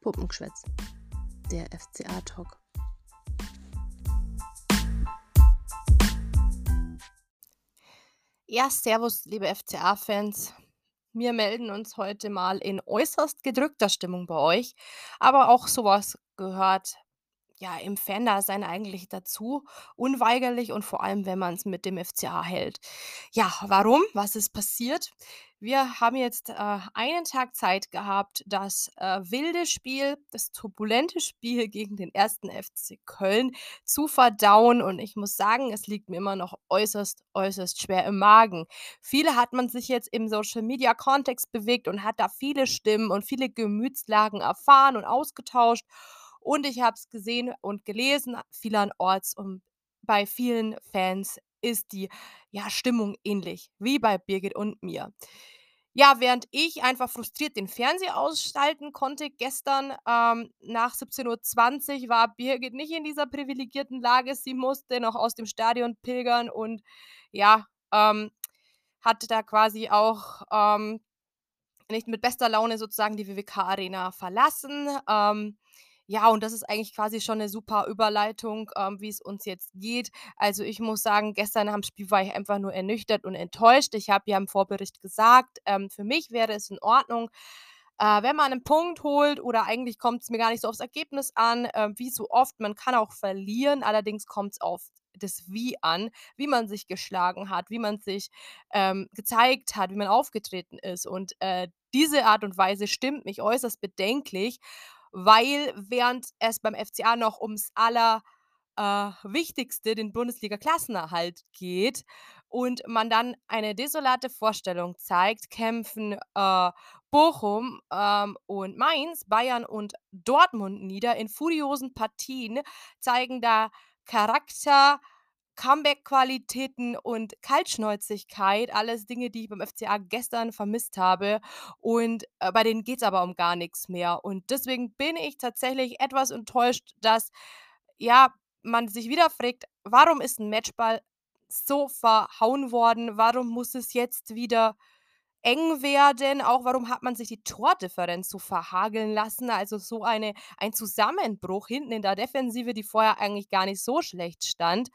Puppengeschwätz, der FCA-Talk. Ja, servus, liebe FCA-Fans. Wir melden uns heute mal in äußerst gedrückter Stimmung bei euch, aber auch sowas gehört ja im Fan-Dasein eigentlich dazu, unweigerlich und vor allem, wenn man es mit dem FCA hält. Ja, warum? Was ist passiert? Wir haben jetzt einen Tag Zeit gehabt, das wilde Spiel, das turbulente Spiel gegen den ersten FC Köln zu verdauen. Und ich muss sagen, es liegt mir immer noch äußerst, äußerst schwer im Magen. Viele hat man sich jetzt im Social-Media-Kontext bewegt und hat da viele Stimmen und viele Gemütslagen erfahren und ausgetauscht. Und ich habe es gesehen und gelesen, vielerorts und bei vielen Fans ist die, ja, Stimmung ähnlich wie bei Birgit und mir. Ja, während ich einfach frustriert den Fernseher ausschalten konnte gestern, nach 17:20 war Birgit nicht in dieser privilegierten Lage. Sie musste noch aus dem Stadion pilgern und ja, hat da quasi auch, nicht mit bester Laune sozusagen die WWK-Arena verlassen. Ja, und das ist eigentlich quasi schon eine super Überleitung, wie es uns jetzt geht. Also, ich muss sagen, gestern am Spiel war ich einfach nur ernüchtert und enttäuscht. Ich habe ja im Vorbericht gesagt, für mich wäre es in Ordnung, wenn man einen Punkt holt oder eigentlich kommt es mir gar nicht so aufs Ergebnis an, wie so oft. Man kann auch verlieren, allerdings kommt es auf das Wie an, wie man sich geschlagen hat, wie man sich, gezeigt hat, wie man aufgetreten ist. Und, diese Art und Weise stimmt mich äußerst bedenklich, weil während es beim FCA noch ums Wichtigste, den Bundesliga-Klassenerhalt geht und man dann eine desolate Vorstellung zeigt, kämpfen, Bochum, und Mainz, Bayern und Dortmund nieder in furiosen Partien, zeigen da Charakter, Comeback-Qualitäten und Kaltschnäuzigkeit, alles Dinge, die ich beim FCA gestern vermisst habe und, bei denen geht's aber um gar nichts mehr. Und deswegen bin ich tatsächlich etwas enttäuscht, dass, ja, man sich wieder fragt: „Warum ist ein Matchball so verhauen worden? Warum muss es jetzt wieder eng werden? Auch warum hat man sich die Tordifferenz so verhageln lassen?“ Also, so ein Zusammenbruch hinten in der Defensive, die vorher eigentlich gar nicht so schlecht stand.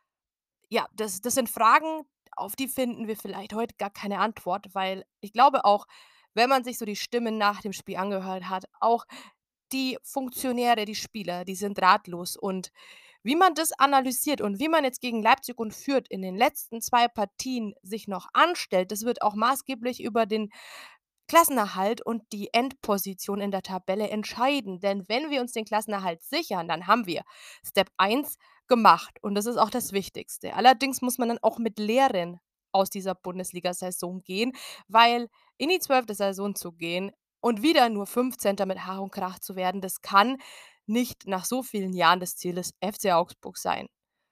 Ja, das sind Fragen, auf die finden wir vielleicht heute gar keine Antwort, weil ich glaube auch, wenn man sich so die Stimmen nach dem Spiel angehört hat, auch die Funktionäre, die Spieler, die sind ratlos. Und wie man das analysiert und wie man jetzt gegen Leipzig und Fürth in den letzten 2 Partien sich noch anstellt, das wird auch maßgeblich über den Klassenerhalt und die Endposition in der Tabelle entscheiden. Denn wenn wir uns den Klassenerhalt sichern, dann haben wir Step 1 gemacht und das ist auch das Wichtigste. Allerdings muss man dann auch mit Lehren aus dieser Bundesliga-Saison gehen, weil in die 12. Saison zu gehen und wieder nur 15. mit Ach und Krach zu werden, das kann nicht nach so vielen Jahren das Ziel des FC Augsburg sein.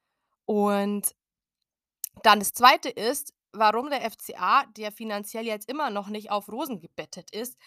Und dann das Zweite ist, warum der FCA, der finanziell jetzt immer noch nicht auf Rosen gebettet ist,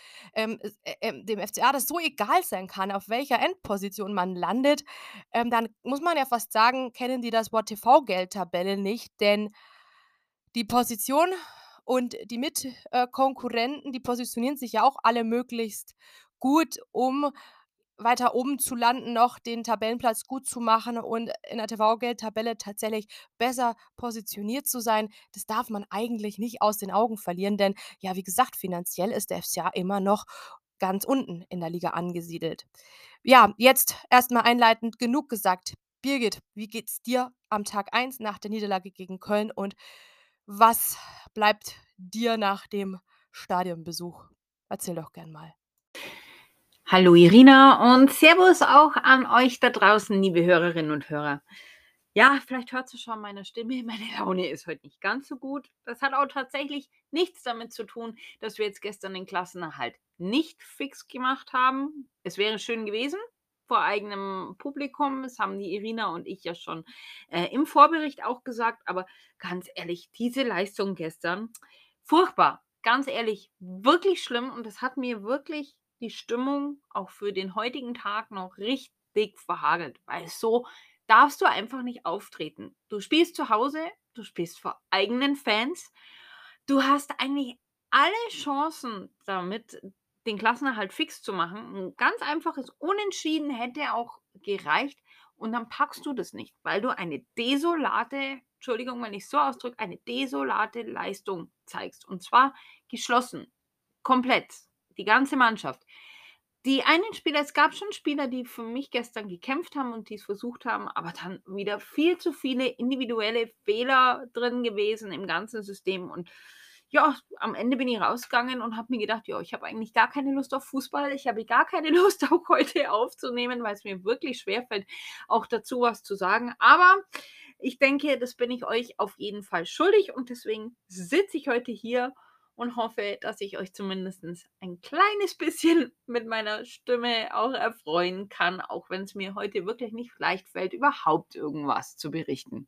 dem FCA das so egal sein kann, auf welcher Endposition man landet, dann muss man ja fast sagen, kennen die das Wort TV-Geldtabelle nicht, denn die Position und die Mitkonkurrenten, die positionieren sich ja auch alle möglichst gut, um weiter oben zu landen, noch den Tabellenplatz gut zu machen und in der TV-Geldtabelle tatsächlich besser positioniert zu sein. Das darf man eigentlich nicht aus den Augen verlieren, denn ja, wie gesagt, finanziell ist der FCA immer noch ganz unten in der Liga angesiedelt. Ja, jetzt erstmal einleitend genug gesagt. Birgit, wie geht's dir am Tag 1 nach der Niederlage gegen Köln und was bleibt dir nach dem Stadionbesuch? Erzähl doch gern mal. Hallo Irina und Servus auch an euch da draußen, liebe Hörerinnen und Hörer. Ja, vielleicht hört ihr schon an meiner Stimme, meine Laune ist heute nicht ganz so gut. Das hat auch tatsächlich nichts damit zu tun, dass wir jetzt gestern den Klassenerhalt nicht fix gemacht haben. Es wäre schön gewesen vor eigenem Publikum. Das haben die Irina und ich ja schon im Vorbericht auch gesagt. Aber ganz ehrlich, diese Leistung gestern, furchtbar. Ganz ehrlich, wirklich schlimm. Und das hat mir wirklich die Stimmung auch für den heutigen Tag noch richtig verhagelt. Weil so darfst du einfach nicht auftreten. Du spielst zu Hause, du spielst vor eigenen Fans. Du hast eigentlich alle Chancen damit, den Klassenerhalt fix zu machen. 'N ganz einfaches Unentschieden hätte auch gereicht und dann packst du das nicht, weil du eine desolate, Entschuldigung, wenn ich's so ausdrücke, eine desolate Leistung zeigst und zwar geschlossen, komplett, die ganze Mannschaft. Die einen Spieler, es gab schon Spieler, die für mich gestern gekämpft haben und die's versucht haben, aber dann wieder viel zu viele individuelle Fehler drin gewesen im ganzen System und ja, am Ende bin ich rausgegangen und habe mir gedacht: „Ja, ich habe eigentlich gar keine Lust auf Fußball. Ich habe gar keine Lust, auch heute aufzunehmen, weil's mir wirklich schwerfällt, auch dazu was zu sagen.“ Aber ich denke, das bin ich euch auf jeden Fall schuldig und deswegen sitze ich heute hier und hoffe, dass ich euch zumindestens ein kleines bisschen mit meiner Stimme auch erfreuen kann, auch wenn's mir heute wirklich nicht leicht fällt, überhaupt irgendwas zu berichten.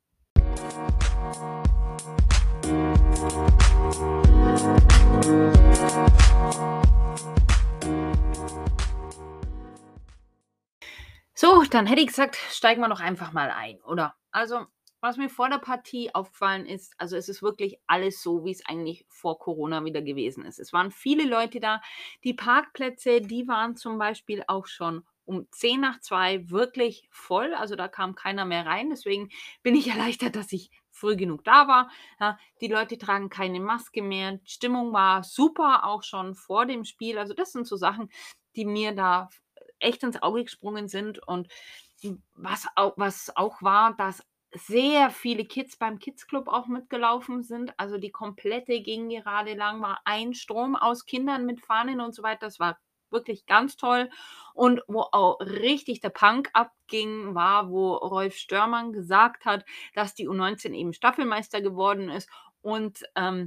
So, dann hätte ich gesagt, steigen wir doch einfach mal ein, oder? Also, was mir vor der Partie aufgefallen ist, also es ist wirklich alles so, wie es eigentlich vor Corona wieder gewesen ist. Es waren viele Leute da. Die Parkplätze, die waren zum Beispiel auch schon um 1:10 wirklich voll. Also da kam keiner mehr rein. Deswegen bin ich erleichtert, dass ich früh genug da war. Ja, die Leute tragen keine Maske mehr. Die Stimmung war super, auch schon vor dem Spiel. Also das sind so Sachen, die mir da echt ins Auge gesprungen sind und was auch war, dass sehr viele Kids beim Kids Club auch mitgelaufen sind. Also, die komplette Gegengerade lang war ein Strom aus Kindern mit Fahnen und so weiter. Das war wirklich ganz toll. Und wo auch richtig der Punk abging, war, wo Rolf Störmann gesagt hat, dass die U19 eben Staffelmeister geworden ist und,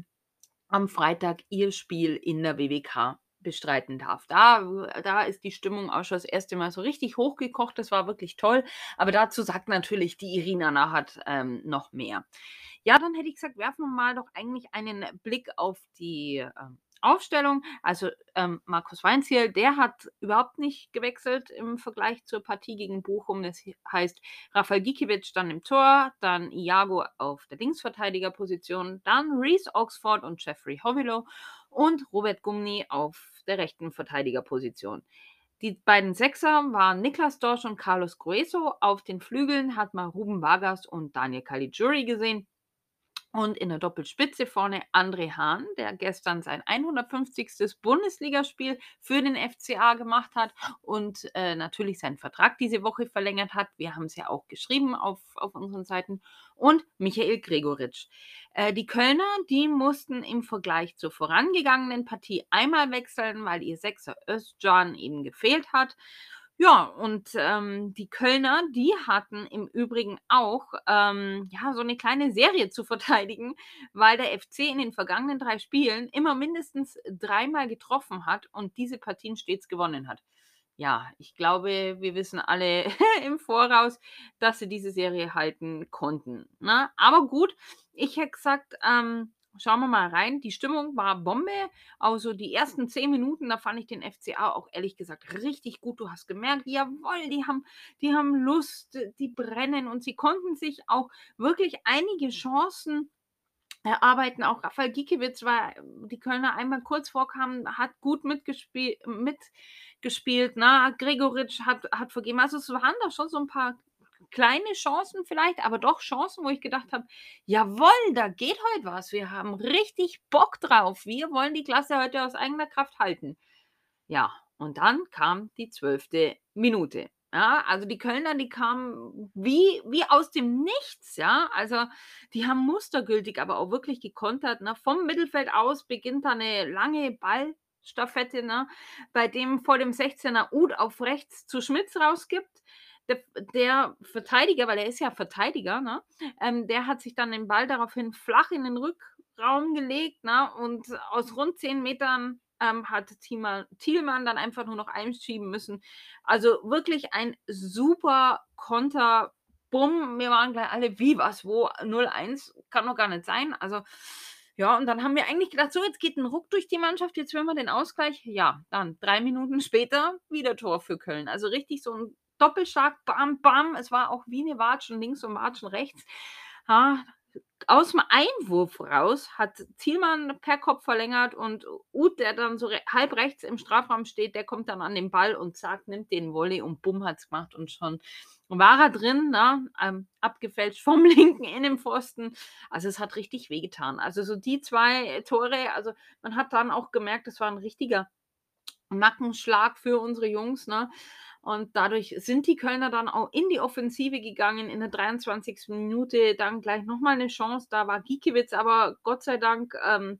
am Freitag ihr Spiel in der WWK bestreiten darf. Da ist die Stimmung auch schon das erste Mal so richtig hochgekocht. Das war wirklich toll. Aber dazu sagt natürlich die Irina Nahat, noch mehr. Ja, dann hätte ich gesagt, werfen wir mal doch eigentlich einen Blick auf die, Aufstellung. Also, Markus Weinzierl, der hat überhaupt nicht gewechselt im Vergleich zur Partie gegen Bochum. Das heißt, Rafael Gikiewicz dann im Tor, dann Iago auf der Linksverteidigerposition, dann Reece Oxford und Jeffrey Hovilow und Robert Gumni auf der rechten Verteidigerposition. Die beiden Sechser waren Niklas Dorsch und Carlos Grueso. Auf den Flügeln hat man Ruben Vargas und Daniel Caligiuri gesehen. Und in der Doppelspitze vorne André Hahn, der gestern sein 150. Bundesligaspiel für den FCA gemacht hat und, natürlich seinen Vertrag diese Woche verlängert hat. Wir haben es ja auch geschrieben auf unseren Seiten. Und Michael Gregoritsch. Die Kölner, die mussten im Vergleich zur vorangegangenen Partie einmal wechseln, weil ihr Sechser Özcan eben gefehlt hat. Ja, und, die Kölner, die hatten im Übrigen auch, ja, so eine kleine Serie zu verteidigen, weil der FC in den vergangenen 3 Spielen immer mindestens dreimal getroffen hat und diese Partien stets gewonnen hat. Ja, ich glaube, wir wissen alle im Voraus, dass sie diese Serie halten konnten, ne? Aber gut, ich hätte gesagt, schauen wir mal rein. Die Stimmung war Bombe. Also, die ersten 10 Minuten, da fand ich den FCA auch ehrlich gesagt richtig gut. Du hast gemerkt, jawohl, die haben Lust, die brennen und sie konnten sich auch wirklich einige Chancen erarbeiten. Auch Rafael Gikiewicz war die Kölner einmal kurz vorkamen, hat gut mitgespielt, ne? Gregoritsch hat vergeben. Also, es waren da schon so ein paar kleine Chancen vielleicht, aber doch Chancen, wo ich gedacht habe: „Jawohl, da geht heute was. Wir haben richtig Bock drauf. Wir wollen die Klasse heute aus eigener Kraft halten.“ Ja, und dann kam die 12. Minute. Ja, also die Kölner, die kamen wie aus dem Nichts, ja. Also, die haben mustergültig, aber auch wirklich gekontert, ne? Vom Mittelfeld aus beginnt da 'ne lange Ballstaffette, ne, bei dem vor dem 16er Uth auf rechts zu Schmitz rausgibt. Der der Verteidiger, weil er ist ja Verteidiger, ne, der hat sich dann den Ball daraufhin flach in den Rückraum gelegt, ne, und aus rund 10 Metern hat Thielmann dann einfach nur noch einschieben müssen. Also, wirklich ein super Konter. Bumm, wir waren gleich alle: „Wie, was, wo? 0:1 kann doch gar nicht sein.“ Also, ja, und dann haben wir eigentlich gedacht: „So, jetzt geht 'n Ruck durch die Mannschaft, jetzt will wir den Ausgleich.“ Ja, dann 3 Minuten später wieder Tor für Köln. Also, richtig so 'n Doppelschlag, bam, bam. Es war auch wie 'ne Watschen links und Watschen rechts. Ja, aus'm Einwurf raus hat Thielmann per Kopf verlängert und Uth, der dann so halb rechts im Strafraum steht, der kommt dann an den Ball und zack, nimmt den Volley und bumm hat's gemacht und schon war er drin, ne, abgefälscht vom linken Innenpfosten. Also, es hat richtig wehgetan. Also, so die 2 Tore, also, man hat dann auch gemerkt, das war 'n richtiger Nackenschlag für unsere Jungs, ne? Und dadurch sind die Kölner dann auch in die Offensive gegangen. In der 23. Minute dann gleich noch mal 'ne Chance. Da war Giekewitz aber Gott sei Dank,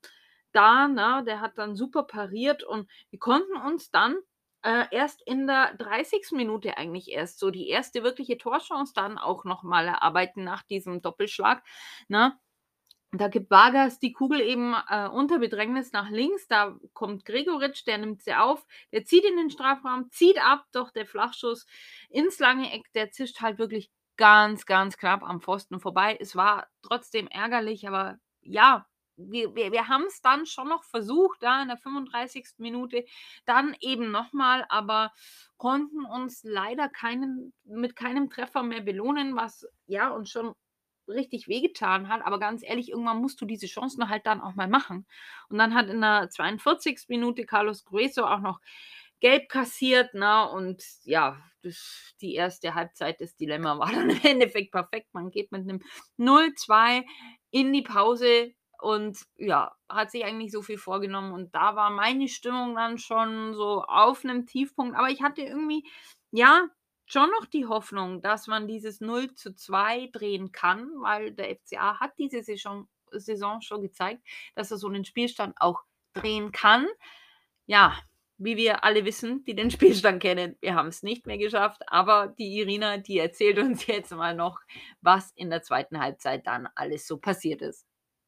da, ne? Der hat dann super pariert und wir konnten uns dann, erst in der 30. Minute eigentlich erst so die erste wirkliche Torchance dann auch noch mal erarbeiten nach diesem Doppelschlag, ne? Da gibt Vargas die Kugel eben, unter Bedrängnis nach links. Da kommt Gregoritsch, der nimmt sie auf, der zieht in den Strafraum, zieht ab, doch der Flachschuss ins lange Eck, der zischt halt wirklich ganz, ganz knapp am Pfosten vorbei. Es war trotzdem ärgerlich, aber ja, wir haben's dann schon noch versucht, da in der 35. Minute, dann eben noch mal, aber konnten uns leider mit keinem Treffer mehr belohnen, was, ja, uns schon richtig wehgetan hat, aber ganz ehrlich, irgendwann musst du diese Chancen halt dann auch mal machen. Und dann hat in der 42. Minute Carlos Gruezo auch noch gelb kassiert, ne? Und ja, die erste Halbzeit, das Dilemma war dann im Endeffekt perfekt. Man geht mit 'nem 0:2 in die Pause und ja, hat sich eigentlich so viel vorgenommen und da war meine Stimmung dann schon so auf 'nem Tiefpunkt. Aber ich hatte irgendwie, ja, schon noch die Hoffnung, dass man dieses 0:2 drehen kann, weil der FCA hat diese Saison schon gezeigt, dass er so 'nen Spielstand auch drehen kann. Ja, wie wir alle wissen, die den Spielstand kennen, wir haben's nicht mehr geschafft, aber die Irina, die erzählt uns jetzt mal noch, was in der zweiten Halbzeit dann alles so passiert ist.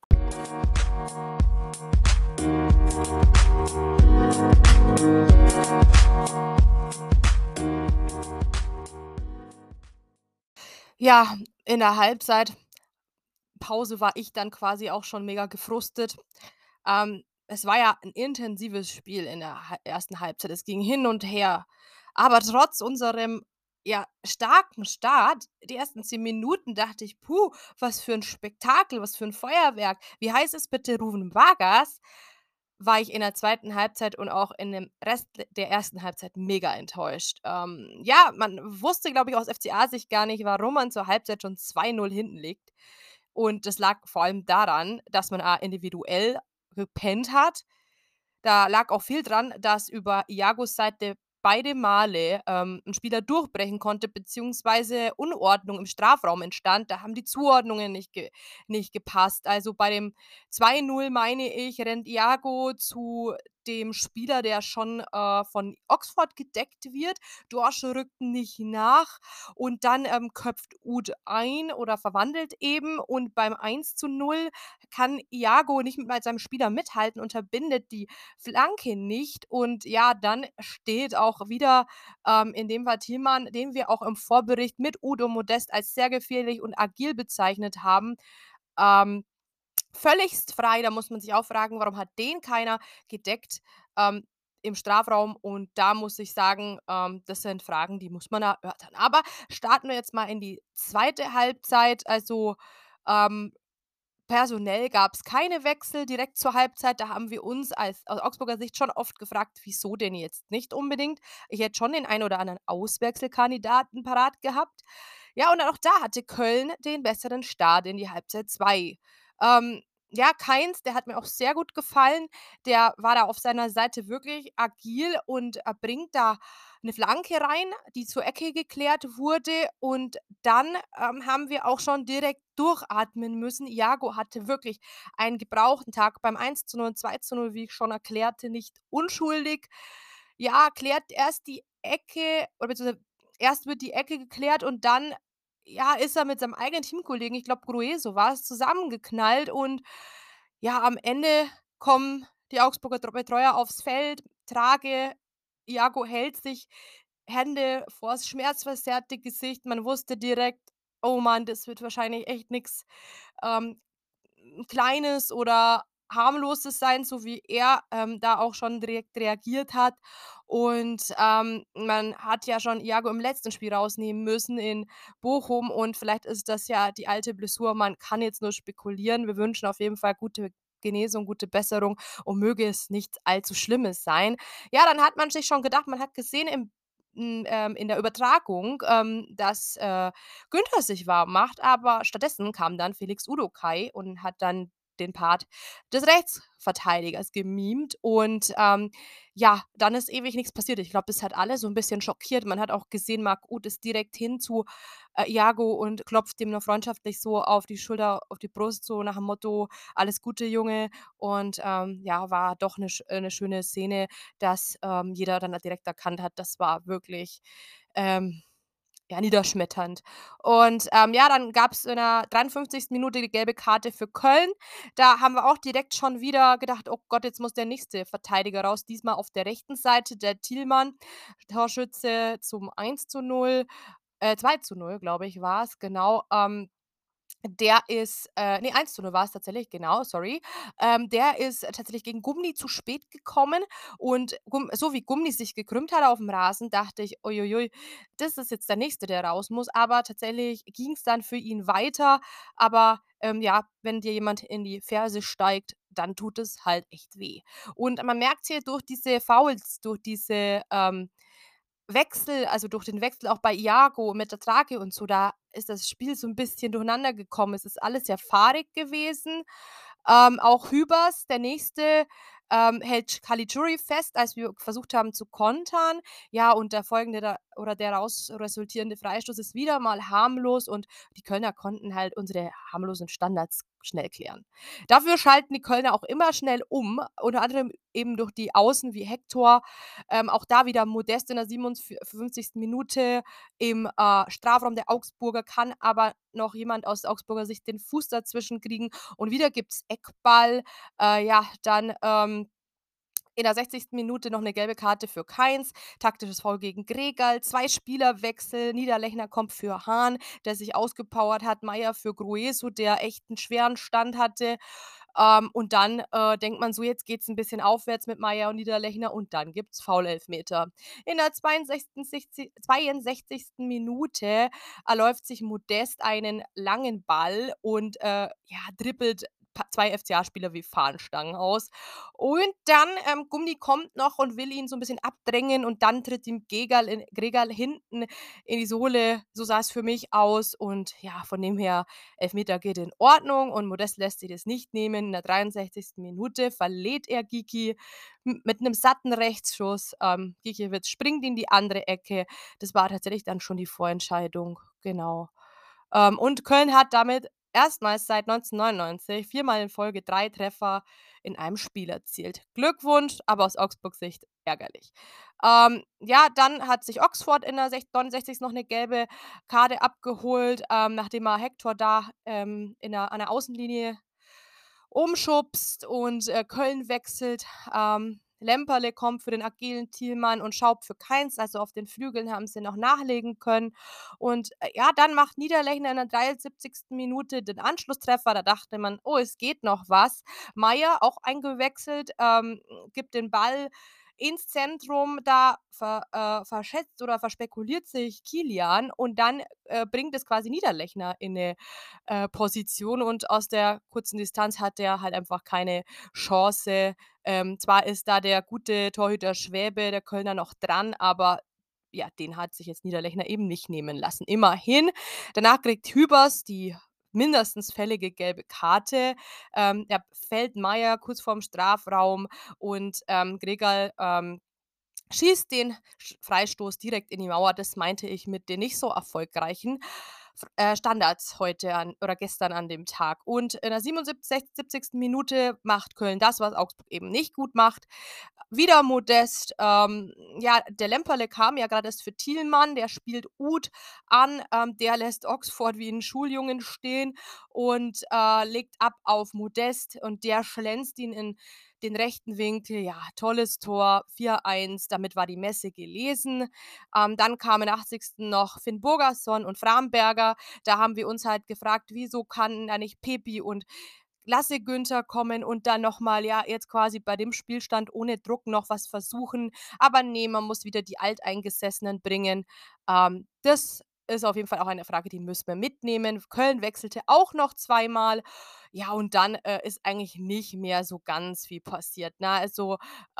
Ja, in der Halbzeitpause war ich dann quasi auch schon mega gefrustet. Es war ja 'n intensives Spiel in der ersten Halbzeit. Es ging hin und her. Aber trotz unserem, ja, starken Start, die ersten 10 Minuten dachte ich: „Puh, was für 'n Spektakel, was für 'n Feuerwerk. Wie heißt es bitte Rufen Vargas?“ War ich in der zweiten Halbzeit und auch in dem Rest der ersten Halbzeit mega enttäuscht. Ja, man wusste, glaube ich, aus FCA-Sicht gar nicht, warum man zur Halbzeit schon 2:0 hinten liegt. Und das lag vor allem daran, dass man individuell gepennt hat. Da lag auch viel dran, dass über Iagos Seite beide Male, 'n Spieler durchbrechen konnte, beziehungsweise Unordnung im Strafraum entstand. Da haben die Zuordnungen nicht gepasst. Also, bei dem 2:0, meine ich, rennt Iago zu dem Spieler, der schon, von Oxford gedeckt wird. Dorsch rückt nicht nach und dann, köpft Uth ein oder verwandelt eben und beim 1:0 kann Iago nicht mit seinem Spieler mithalten, unterbindet die Flanke nicht und ja, dann steht auch wieder, in dem Fall Thielmann, den wir auch im Vorbericht mit Udo Modest als sehr gefährlich und agil bezeichnet haben, ähm, völligst frei. Da muss man sich auch fragen, warum hat den keiner gedeckt, im Strafraum? Und da muss ich sagen, das sind Fragen, die muss man erörtern. Aber starten wir jetzt mal in die zweite Halbzeit. Also, ähm personell gab es keine Wechsel direkt zur Halbzeit. Da haben wir uns aus Augsburger Sicht schon oft gefragt: „Wieso denn jetzt nicht unbedingt?“ Ich hätte schon den einen oder anderen Auswechselkandidaten parat gehabt. Ja, und auch da hatte Köln den besseren Start in die Halbzeit 2. Ja, Kainz, der hat mir auch sehr gut gefallen. Der war da auf seiner Seite wirklich agil und, bringt da eine Flanke rein, die zur Ecke geklärt wurde. Und dann, haben wir auch schon direkt durchatmen müssen. Iago hatte wirklich einen gebrauchten Tag beim 1:0 und 2:0, wie ich schon erklärte, nicht unschuldig. Ja, klärt erst die Ecke oder beziehungsweise erst wird die Ecke geklärt und dann, ja, ist er mit seinem eigenen Teamkollegen, ich glaube Grueso war's, zusammengeknallt und ja, am Ende kommen die Augsburger Betreuer aufs Feld, Trage, Iago hält sich Hände vors schmerzverzerrte Gesicht. Man wusste direkt: „Oh Mann, das wird wahrscheinlich echt nix, ähm, Kleines oder Harmloses sein“, so wie er, da auch schon direkt reagiert hat. Und, man hat ja schon Iago im letzten Spiel rausnehmen müssen in Bochum und vielleicht ist das ja die alte Blessur. Man kann jetzt nur spekulieren. Wir wünschen auf jeden Fall gute Genesung, gute Besserung und möge es nichts allzu Schlimmes sein. Ja, dann hat man sich schon gedacht, man hat gesehen in der Übertragung, dass, Günther sich warm macht, aber stattdessen kam dann Felix Udokai und hat dann den Part des Rechtsverteidigers gemimt und, ja, dann ist ewig nichts passiert. Ich glaube, das hat alle so ein bisschen schockiert. Man hat auch gesehen, Marc Uth ist direkt hin zu, Iago und klopft ihm noch freundschaftlich so auf die Schulter, auf die Brust, so nach dem Motto: „Alles Gute, Junge.“ Und, ja, war doch eine 'ne schöne Szene, dass, jeder dann direkt erkannt hat, das war wirklich, ähm, ja, niederschmetternd. Und, ja, dann gab's in der 53. Minute die gelbe Karte für Köln. Da haben wir auch direkt schon wieder gedacht: „Oh Gott, jetzt muss der nächste Verteidiger raus“, diesmal auf der rechten Seite, der Thielmann, Torschütze zum 1:0, 2:0, glaube ich, war's, genau. Der ist ne, 1:0 war es tatsächlich, genau, sorry. Der ist tatsächlich gegen Gumni zu spät gekommen und so wie Gumni sich gekrümmt hat aufm Rasen, dachte ich: „Ui, ui, ui, das ist jetzt der Nächste, der raus muss.“ Aber tatsächlich ging's dann für ihn weiter. Aber, ja, wenn dir jemand in die Ferse steigt, dann tut es halt echt weh. Und man merkt's hier durch diese Fouls, durch diese, Wechsel, also durch den Wechsel auch bei Iago mit der Trage und so, da ist das Spiel so 'n bisschen durcheinander gekommen. Es ist alles sehr fahrig gewesen. Auch Hübers, der Nächste, hält Caligiuri fest, als wir versucht haben zu kontern. Ja, und der folgende da oder der raus resultierende Freistoß ist wieder mal harmlos und die Kölner konnten halt unsere harmlosen Standards schnell klären. Dafür schalten die Kölner auch immer schnell um, unter anderem eben durch die Außen wie Hector, auch da wieder Modest in der 57. Minute im, Strafraum der Augsburger, kann aber noch jemand aus Augsburger Sicht den Fuß dazwischen kriegen und wieder gibt's Eckball. Ja, dann, in der 60. Minute noch 'ne gelbe Karte für Kainz, taktisches Foul gegen Gregal, 2 Spielerwechsel. Niederlechner kommt für Hahn, der sich ausgepowert hat, Maier für Grueso, der echt 'n schweren Stand hatte. Und dann, denkt man so, jetzt geht's 'n bisschen aufwärts mit Maier und Niederlechner und dann gibt's Foulelfmeter. In der 62. Minute erläuft sich Modest einen langen Ball und, ja, dribbelt 2 FCA-Spieler wie Fahnenstangen aus. Und dann, Gummi kommt noch und will ihn so 'n bisschen abdrängen und dann tritt ihm Gregal hinten in die Sohle. So sah's für mich aus und ja, von dem her, Elfmeter geht in Ordnung und Modest lässt sich das nicht nehmen. In der 63. Minute verlädt er Giki mit 'nem satten Rechtsschuss. Gikiewicz springt in die andere Ecke. Das war tatsächlich dann schon die Vorentscheidung, genau. Und Köln hat damit erstmals seit 1999 viermal in Folge 3 Treffer in einem Spiel erzielt. Glückwunsch, aber aus Augsburgs Sicht ärgerlich. Ja, dann hat sich Oxford in der 69. noch 'ne gelbe Karte abgeholt, nachdem er Hector da, an der Außenlinie umschubst und, Köln wechselt. Lemperle kommt für den agilen Thielmann und Schaub für Kainz, also auf den Flügeln haben sie noch nachlegen können. Und, ja, dann macht Niederlechner in der 73. Minute den Anschlusstreffer. Da dachte man: „Oh, es geht noch was.“ Maier, auch eingewechselt, gibt den Ball ins Zentrum, da verschätzt oder verspekuliert sich Kilian und dann, bringt es quasi Niederlechner in 'ne, Position und aus der kurzen Distanz hat der halt einfach keine Chance. Zwar ist da der gute Torhüter Schwäbe, der Kölner, noch dran, aber ja, den hat sich jetzt Niederlechner eben nicht nehmen lassen. Immerhin. Danach kriegt Hübers die mindestens fällige gelbe Karte. Da fällt Maier kurz vorm Strafraum und, Gregal, schießt den Freistoß direkt in die Mauer. Das meinte ich mit den nicht so erfolgreichen Standards heute an oder gestern an dem Tag. Und in der 77. Minute macht Köln das, was Augsburg eben nicht gut macht. Wieder Modest. Ja, der Lemperle kam ja gerade erst für Thielmann, der spielt Uth an, der lässt Oxford wie 'n Schuljungen stehen und, legt ab auf Modest und der schlänzt ihn in den rechten Winkel. Ja, tolles Tor, 4:1, damit war die Messe gelesen. Dann kamen in der 80. noch Finn Burgerson und Framberger. Da haben wir uns halt gefragt, wieso kann da nicht Pepi und Lasse Günther kommen und dann noch mal, ja, jetzt quasi bei dem Spielstand ohne Druck noch was versuchen. Aber ne, man muss wieder die Alteingesessenen bringen. Das ist auf jeden Fall auch eine Frage, die müssen wir mitnehmen. Köln wechselte auch noch zweimal. Ja, und dann, ist eigentlich nicht mehr so ganz viel passiert, ne? Also,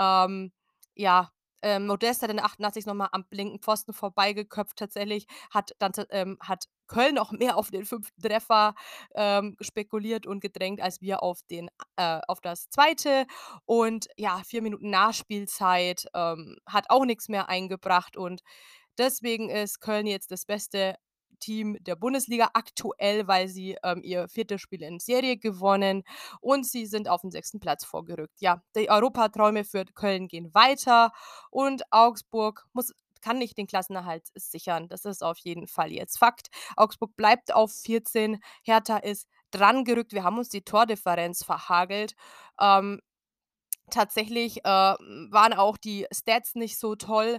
ja, Modest hat in der 88. noch mal am linken Pfosten vorbeigeköpft tatsächlich, hat Köln noch mehr auf den 5. Treffer, spekuliert und gedrängt als wir auf das zweite. Und ja, 4 Minuten Nachspielzeit, hat auch nix mehr eingebracht und deswegen ist Köln jetzt das beste Team der Bundesliga aktuell, weil sie, ihr 4. Spiel in Serie gewonnen und sie sind auf den 6. Platz vorgerückt. Ja, die Europaträume für Köln gehen weiter und Augsburg kann nicht den Klassenerhalt sichern. Das ist auf jeden Fall jetzt Fakt. Augsburg bleibt auf 14, Hertha ist drangerückt. Wir haben uns die Tordifferenz verhagelt. Ähm, Tatsächlich, waren auch die Stats nicht so toll.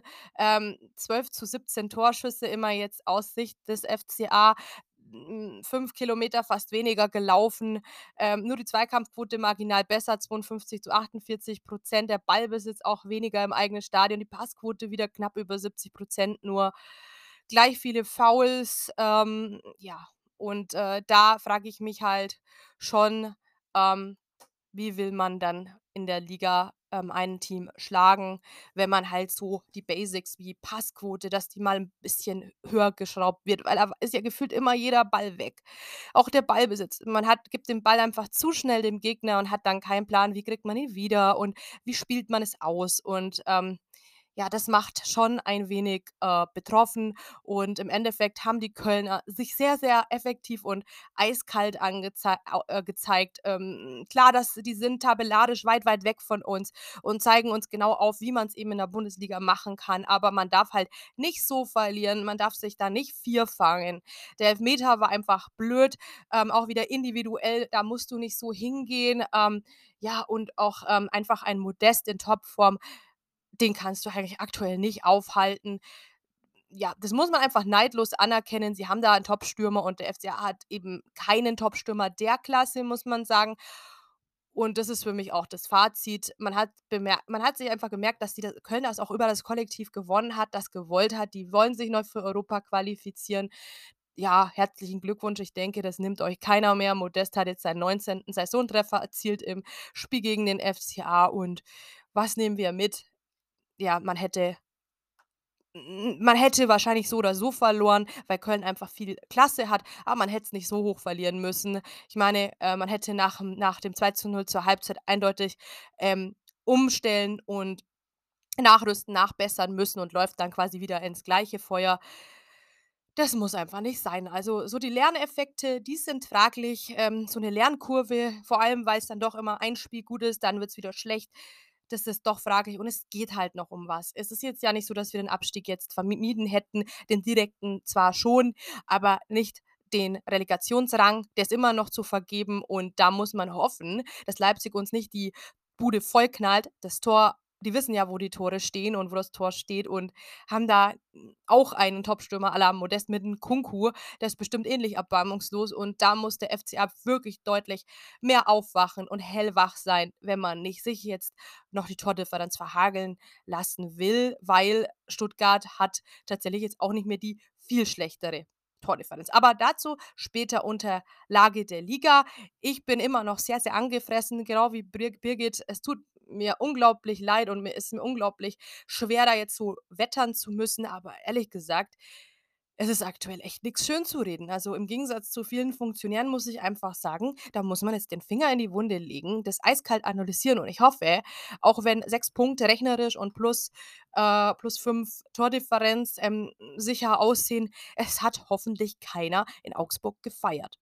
12:17 Torschüsse immer jetzt aus Sicht des FCA, 5 Kilometer fast weniger gelaufen. Nur die Zweikampfquote marginal besser, 52:48. Der Ballbesitz auch weniger im eigenen Stadion, die Passquote wieder knapp über 70% nur. Gleich viele Fouls, ja. Und, da frage ich mich halt schon, ähm wie will man dann in der Liga, ein Team schlagen, wenn man halt so die Basics wie Passquote, dass die mal 'n bisschen höher geschraubt wird, weil da ist ja gefühlt immer jeder Ball weg. Auch der Ballbesitz. Man gibt den Ball einfach zu schnell dem Gegner und hat dann keinen Plan, wie kriegt man ihn wieder und wie spielt man es aus? Und, ja, das macht schon ein wenig, betroffen und im Endeffekt haben die Kölner sich sehr, sehr effektiv und eiskalt gezeigt. Klar, die sind tabellarisch weit, weit weg von uns und zeigen uns genau auf, wie man es eben in der Bundesliga machen kann, aber man darf halt nicht so verlieren, man darf sich da nicht vierfangen. Der Elfmeter war einfach blöd, auch wieder individuell, da musst du nicht so hingehen. Ja, und auch, einfach ein Modest in Topform, den kannst du eigentlich aktuell nicht aufhalten. Ja, das muss man einfach neidlos anerkennen. Sie haben da 'n Topstürmer und der FCA hat eben keinen Topstürmer der Klasse, muss man sagen. Und das ist für mich auch das Fazit. Man hat sich einfach gemerkt, dass Köln das auch über das Kollektiv gewonnen hat, das gewollt hat. Die wollen sich noch für Europa qualifizieren. Ja, herzlichen Glückwunsch. Ich denke, das nimmt euch keiner mehr. Modest hat jetzt seinen 19. Saisontreffer erzielt im Spiel gegen den FCA und was nehmen wir mit? Ja, man hätte wahrscheinlich so oder so verloren, weil Köln einfach viel Klasse hat, aber man hätte es nicht so hoch verlieren müssen. Ich meine, man hätte nach dem 2:0 zur Halbzeit eindeutig, umstellen und nachrüsten, nachbessern müssen und läuft dann quasi wieder ins gleiche Feuer. Das muss einfach nicht sein. Also, so die Lerneffekte, die sind fraglich. So eine Lernkurve, vor allem, weil es dann doch immer ein Spiel gut ist, dann wird es wieder schlecht. Das ist doch fraglich und es geht halt noch um was. Es ist jetzt ja nicht so, dass wir den Abstieg jetzt vermieden hätten, den direkten zwar schon, aber nicht den Relegationsrang, der ist immer noch zu vergeben und da muss man hoffen, dass Leipzig uns nicht die Bude vollknallt. Die wissen ja, wo die Tore stehen und wo das Tor steht und haben da auch einen Topstürmer à la Modest mit Nkunku, der ist bestimmt ähnlich erbarmungslos und da muss der FCA wirklich deutlich mehr aufwachen und hellwach sein, wenn man nicht sich jetzt noch die Tordifferenz verhageln lassen will, weil Stuttgart hat tatsächlich jetzt auch nicht mehr die viel schlechtere Tordifferenz. Aber dazu später unter Lage der Liga. Ich bin immer noch sehr, sehr angefressen, genau wie Birgit. Es tut mir unglaublich leid und mir unglaublich schwer, da jetzt so wettern zu müssen, aber ehrlich gesagt, es ist aktuell echt nix schönzureden. Also, im Gegensatz zu vielen Funktionären muss ich einfach sagen, da muss man jetzt den Finger in die Wunde legen, das eiskalt analysieren und ich hoffe, auch wenn 6 Punkte rechnerisch und plus 5 Tordifferenz, sicher aussehen, es hat hoffentlich keiner in Augsburg gefeiert.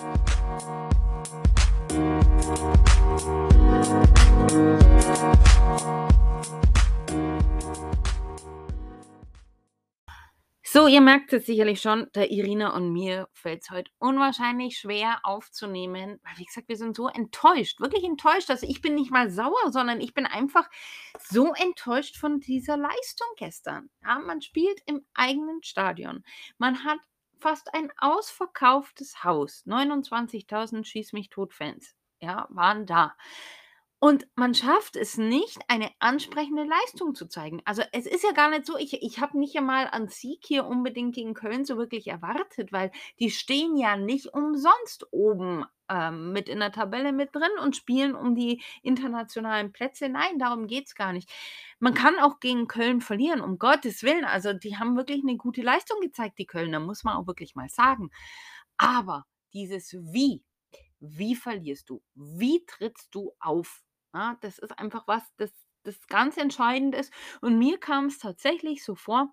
So, ihr merkt es sicherlich schon, der Irina und mir fällt es heute unwahrscheinlich schwer aufzunehmen, weil wie gesagt, wir sind so enttäuscht, wirklich enttäuscht. Also, ich bin nicht mal sauer, sondern ich bin einfach so enttäuscht von dieser Leistung gestern. Ja, man spielt im eigenen Stadion. Man hat fast ein ausverkauftes Haus, 29.000 Schieß mich tot Fans. ja, waren da. Und man schafft es nicht, eine ansprechende Leistung zu zeigen. Also, es ist ja gar nicht so, ich habe nicht einmal einen Sieg hier unbedingt gegen Köln so wirklich erwartet, weil die stehen ja nicht umsonst oben, mit in der Tabelle mit drin und spielen um die internationalen Plätze. Nein, darum geht's gar nicht. Man kann auch gegen Köln verlieren, um Gottes Willen. Also, die haben wirklich eine gute Leistung gezeigt, die Kölner, muss man auch wirklich mal sagen. Aber dieses Wie verlierst du? Wie trittst du auf? Ja, das ist einfach was, das ganz entscheidend ist. Und mir kam es tatsächlich so vor,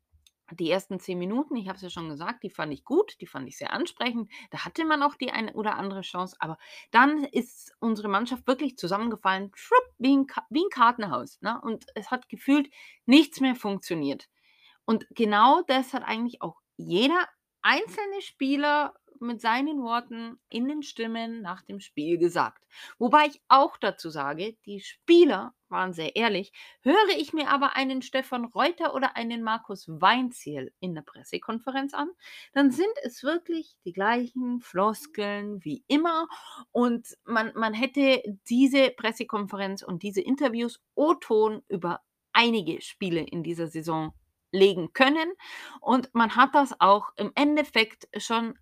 die ersten 10 Minuten, ich habe es ja schon gesagt, die fand ich gut, die fand ich sehr ansprechend. Da hatte man auch die eine oder andere Chance, aber dann ist unsere Mannschaft wirklich zusammengefallen, schwupp, wie 'n Kartenhaus, ne? Und es hat gefühlt nichts mehr funktioniert. Und genau das hat eigentlich auch jeder einzelne Spieler mit seinen Worten in den Stimmen nach dem Spiel gesagt. Wobei ich auch dazu sage, die Spieler waren sehr ehrlich. Höre ich mir aber einen Stefan Reuter oder einen Markus Weinzierl in der Pressekonferenz an, dann sind es wirklich die gleichen Floskeln wie immer und man hätte diese Pressekonferenz und diese Interviews O-Ton über einige Spiele in dieser Saison legen können. Und man hat das auch im Endeffekt schon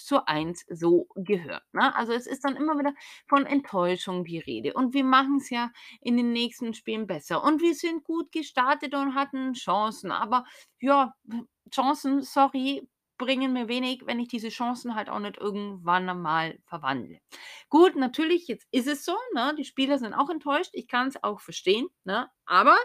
1:1 so gehört, ne? Also, es ist dann immer wieder von Enttäuschung die Rede. Und wir machen es ja in den nächsten Spielen besser. Und wir sind gut gestartet und hatten Chancen. Aber ja, Chancen, sorry, bringen mir wenig, wenn ich diese Chancen halt auch nicht irgendwann einmal verwandle. Gut, natürlich, jetzt ist es so, ne? Die Spieler sind auch enttäuscht. Ich kann es auch verstehen, ne? Aber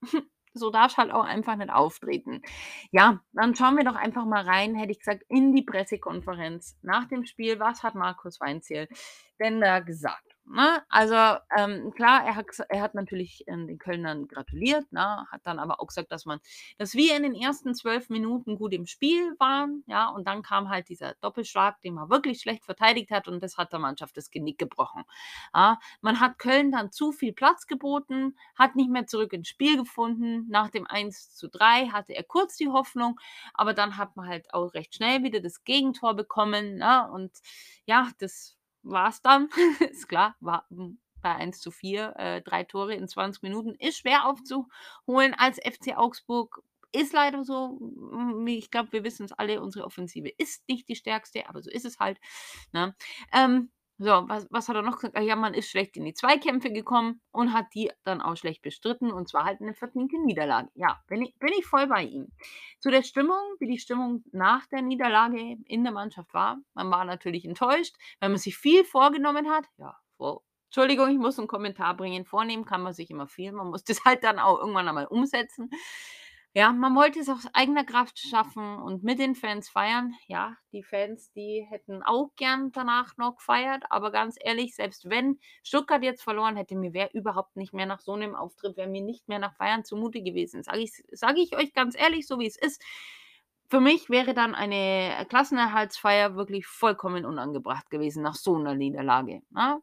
so darf's halt auch einfach nicht auftreten. Ja, dann schauen wir doch einfach mal rein, hätte ich gesagt, in die Pressekonferenz nach dem Spiel. Was hat Markus Weinzierl denn da gesagt, ne? Also, klar, er hat natürlich, den Kölnern gratuliert, ne, hat dann aber auch gesagt, dass wir in den ersten 12 Minuten gut im Spiel waren, ja, und dann kam halt dieser Doppelschlag, den man wirklich schlecht verteidigt hat und das hat der Mannschaft das Genick gebrochen. Ja, man hat Köln dann zu viel Platz geboten, hat nicht mehr zurück ins Spiel gefunden. Nach dem 1:3 hatte er kurz die Hoffnung, aber dann hat man halt auch recht schnell wieder das Gegentor bekommen, ne? Und ja, das war's dann. Ist klar, war bei 1:4, 3 Tore in 20 Minuten ist schwer aufzuholen als FC Augsburg. Ist leider so. Ich glaube, wir wissen es alle, unsere Offensive ist nicht die stärkste, aber so ist es halt, ne? Ähm, so, was hat er noch gesagt? Ah ja, man ist schlecht in die Zweikämpfe gekommen und hat die dann auch schlecht bestritten und zwar halt 'ne verdiente Niederlage. Ja, bin ich voll bei ihm. Zu der Stimmung, wie die Stimmung nach der Niederlage in der Mannschaft war. Man war natürlich enttäuscht, weil man sich viel vorgenommen hat. Ja, Entschuldigung, ich muss 'n Kommentar bringen. Vornehmen kann man sich immer viel. Man muss das halt dann auch irgendwann einmal umsetzen. Ja, man wollte es aus eigener Kraft schaffen und mit den Fans feiern. Ja, die Fans, die hätten auch gern danach noch gefeiert, aber ganz ehrlich, selbst wenn Stuttgart jetzt verloren hätte, mir wäre überhaupt nicht mehr nach so 'nem Auftritt wäre mir nicht mehr nach Feiern zumute gewesen. Sage ich euch ganz ehrlich, so wie es ist. Für mich wäre dann eine Klassenerhaltsfeier wirklich vollkommen unangebracht gewesen nach so 'ner Niederlage, ne?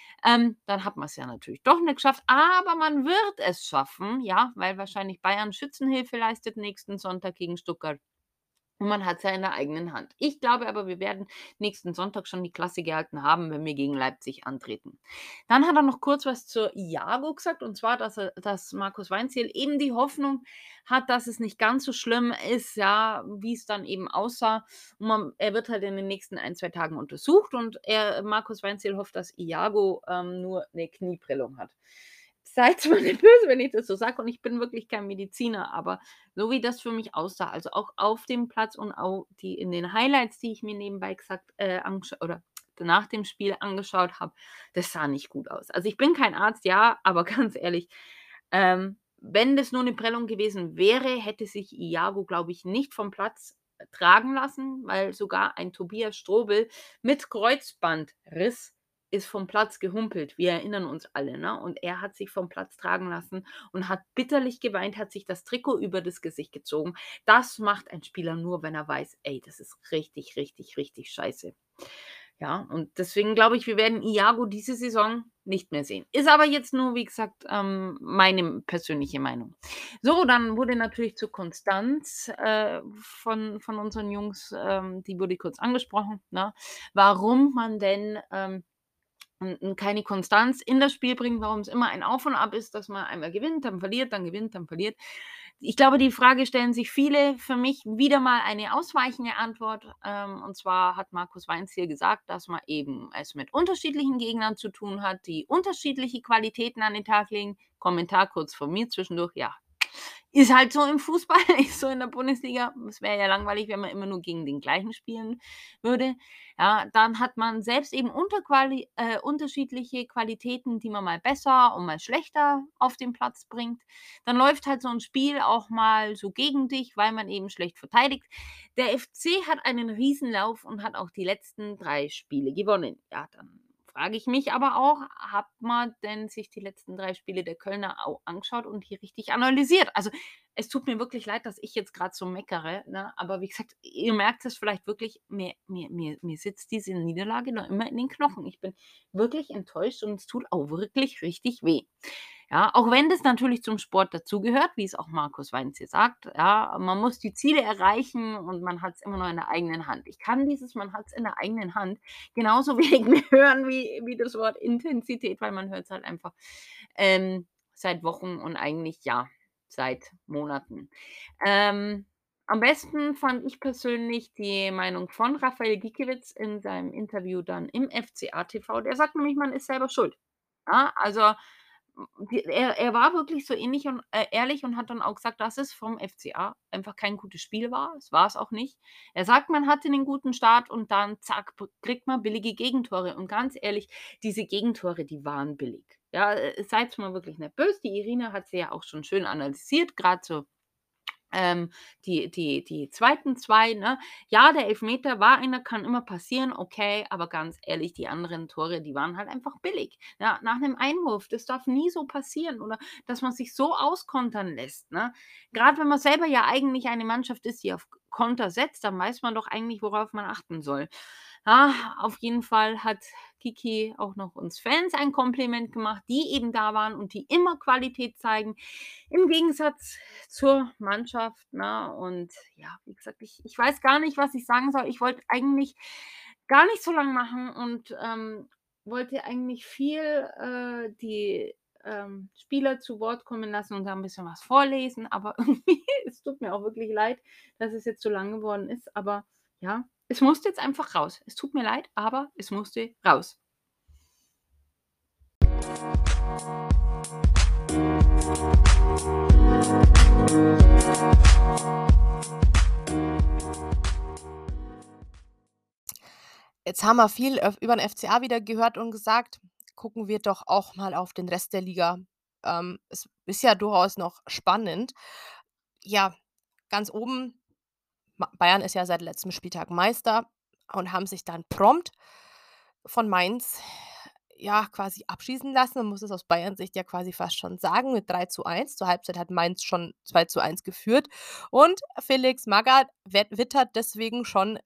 Dann hat man's ja natürlich doch nicht geschafft, aber man wird es schaffen, ja, weil wahrscheinlich Bayern Schützenhilfe leistet nächsten Sonntag gegen Stuttgart. Und man hat's ja in der eigenen Hand. Ich glaube aber, wir werden nächsten Sonntag schon die Klasse gehalten haben, wenn wir gegen Leipzig antreten. Dann hat er noch kurz was zur Iago gesagt, und zwar, dass Markus Weinzierl eben die Hoffnung hat, dass es nicht ganz so schlimm ist, ja, wie es dann eben aussah. Und er wird halt in den nächsten 1, 2 Tagen untersucht und Markus Weinzierl hofft, dass Iago, nur eine Knieprellung hat. Seid mir nicht böse, wenn ich das so sage und ich bin wirklich kein Mediziner, aber so wie das für mich aussah, also auch auf dem Platz und auch die in den Highlights, die ich mir nebenbei gesagt oder nach dem Spiel angeschaut habe, das sah nicht gut aus. Also, ich bin kein Arzt, ja, aber ganz ehrlich, wenn das nur 'ne Prellung gewesen wäre, hätte sich Iago, glaube ich, nicht vom Platz tragen lassen, weil sogar ein Tobias Strobel mit Kreuzbandriss ist vom Platz gehumpelt. Wir erinnern uns alle, ne? Und er hat sich vom Platz tragen lassen und hat bitterlich geweint, hat sich das Trikot über das Gesicht gezogen. Das macht ein Spieler nur, wenn er weiß: „Ey, das ist richtig, richtig, richtig scheiße." Ja, und deswegen glaube ich, wir werden Iago diese Saison nicht mehr sehen. Ist aber jetzt nur, wie gesagt, meine persönliche Meinung. So, dann wurde natürlich zur Konstanz, von unseren Jungs die wurde kurz angesprochen, ne? Warum man denn, und keine Konstanz in das Spiel bringt, warum es immer ein Auf und Ab ist, dass man einmal gewinnt, dann verliert, dann gewinnt, dann verliert. Ich glaube, die Frage stellen sich viele. Für mich wieder mal eine ausweichende Antwort. Und zwar hat Markus Weinz hier gesagt, dass man eben es mit unterschiedlichen Gegnern zu tun hat, die unterschiedliche Qualitäten an den Tag legen. Kommentar kurz von mir zwischendurch, ja, ist halt so im Fußball, ist so in der Bundesliga. Es wäre ja langweilig, wenn man immer nur gegen den Gleichen spielen würde. Ja, dann hat man selbst eben unterschiedliche Qualitäten, die man mal besser und mal schlechter auf den Platz bringt. Dann läuft halt so ein Spiel auch mal so gegen dich, weil man eben schlecht verteidigt. Der FC hat einen Riesenlauf und hat auch die letzten 3 Spiele gewonnen. Ja, dann frage ich mich aber auch, hat man denn sich die letzten 3 Spiele der Kölner au angeschaut und die richtig analysiert? Also, es tut mir wirklich leid, dass ich jetzt gerade so meckere, ne? Aber wie gesagt, ihr merkt es vielleicht wirklich, mir sitzt diese Niederlage noch immer in den Knochen. Ich bin wirklich enttäuscht und es tut auch wirklich richtig weh. Ja, auch wenn das natürlich zum Sport dazugehört, wie es auch Markus Weinz hier sagt, ja, man muss die Ziele erreichen und man hat es immer noch in der eigenen Hand. Ich kann dieses „Man hat es in der eigenen Hand“ genauso wenig hören wie das Wort Intensität, weil man hört es halt einfach, seit Wochen und eigentlich, ja, seit Monaten. Ähm, am besten fand ich persönlich die Meinung von Rafael Gikiewicz in seinem Interview dann im FCA TV. Der sagt nämlich, man ist selber schuld. Ja, also, er war wirklich so ähnlich und ehrlich und hat dann auch gesagt, dass es vom FCA einfach kein gutes Spiel war. Es war es auch nicht. Er sagt, man hatte 'nen guten Start und dann zack, kriegt man billige Gegentore. Und ganz ehrlich, diese Gegentore, die waren billig. Ja, seid's mal wirklich nicht böse. Die Irina hat sie ja auch schon schön analysiert, gerade so die zweiten 2, ne? Ja, der Elfmeter war einer, kann immer passieren, okay, aber ganz ehrlich, die anderen Tore, die waren halt einfach billig. Ja, nach 'nem Einwurf, das darf nie so passieren oder dass man sich so auskontern lässt, ne? Grad wenn man selber ja eigentlich eine Mannschaft ist, die auf Konter setzt, dann weiß man doch eigentlich, worauf man achten soll. Auf jeden Fall hat Kiki auch noch uns Fans ein Kompliment gemacht, die eben da waren und die immer Qualität zeigen. Im Gegensatz zur Mannschaft, ne? Und ja, wie gesagt, ich weiß gar nicht, was ich sagen soll. Ich wollte eigentlich gar nicht so lang machen und, wollte eigentlich viel, die, Spieler zu Wort kommen lassen und da ein bisschen was vorlesen, aber irgendwie es tut mir auch wirklich leid, dass es jetzt so lang geworden ist, aber ja, es musste jetzt einfach raus. Es tut mir leid, aber es musste raus. Jetzt haben wir viel über den FCA wieder gehört und gesagt, gucken wir doch auch mal auf den Rest der Liga. Es ist ja durchaus noch spannend. Ja, ganz oben, Bayern ist ja seit letztem Spieltag Meister und haben sich dann prompt von Mainz, ja, quasi abschießen lassen. Man muss es aus Bayern-Sicht ja quasi fast schon sagen, mit 3:1. Zur Halbzeit hat Mainz schon 2:1 geführt und Felix Magath wittert deswegen schon,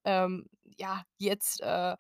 ja, jetzt,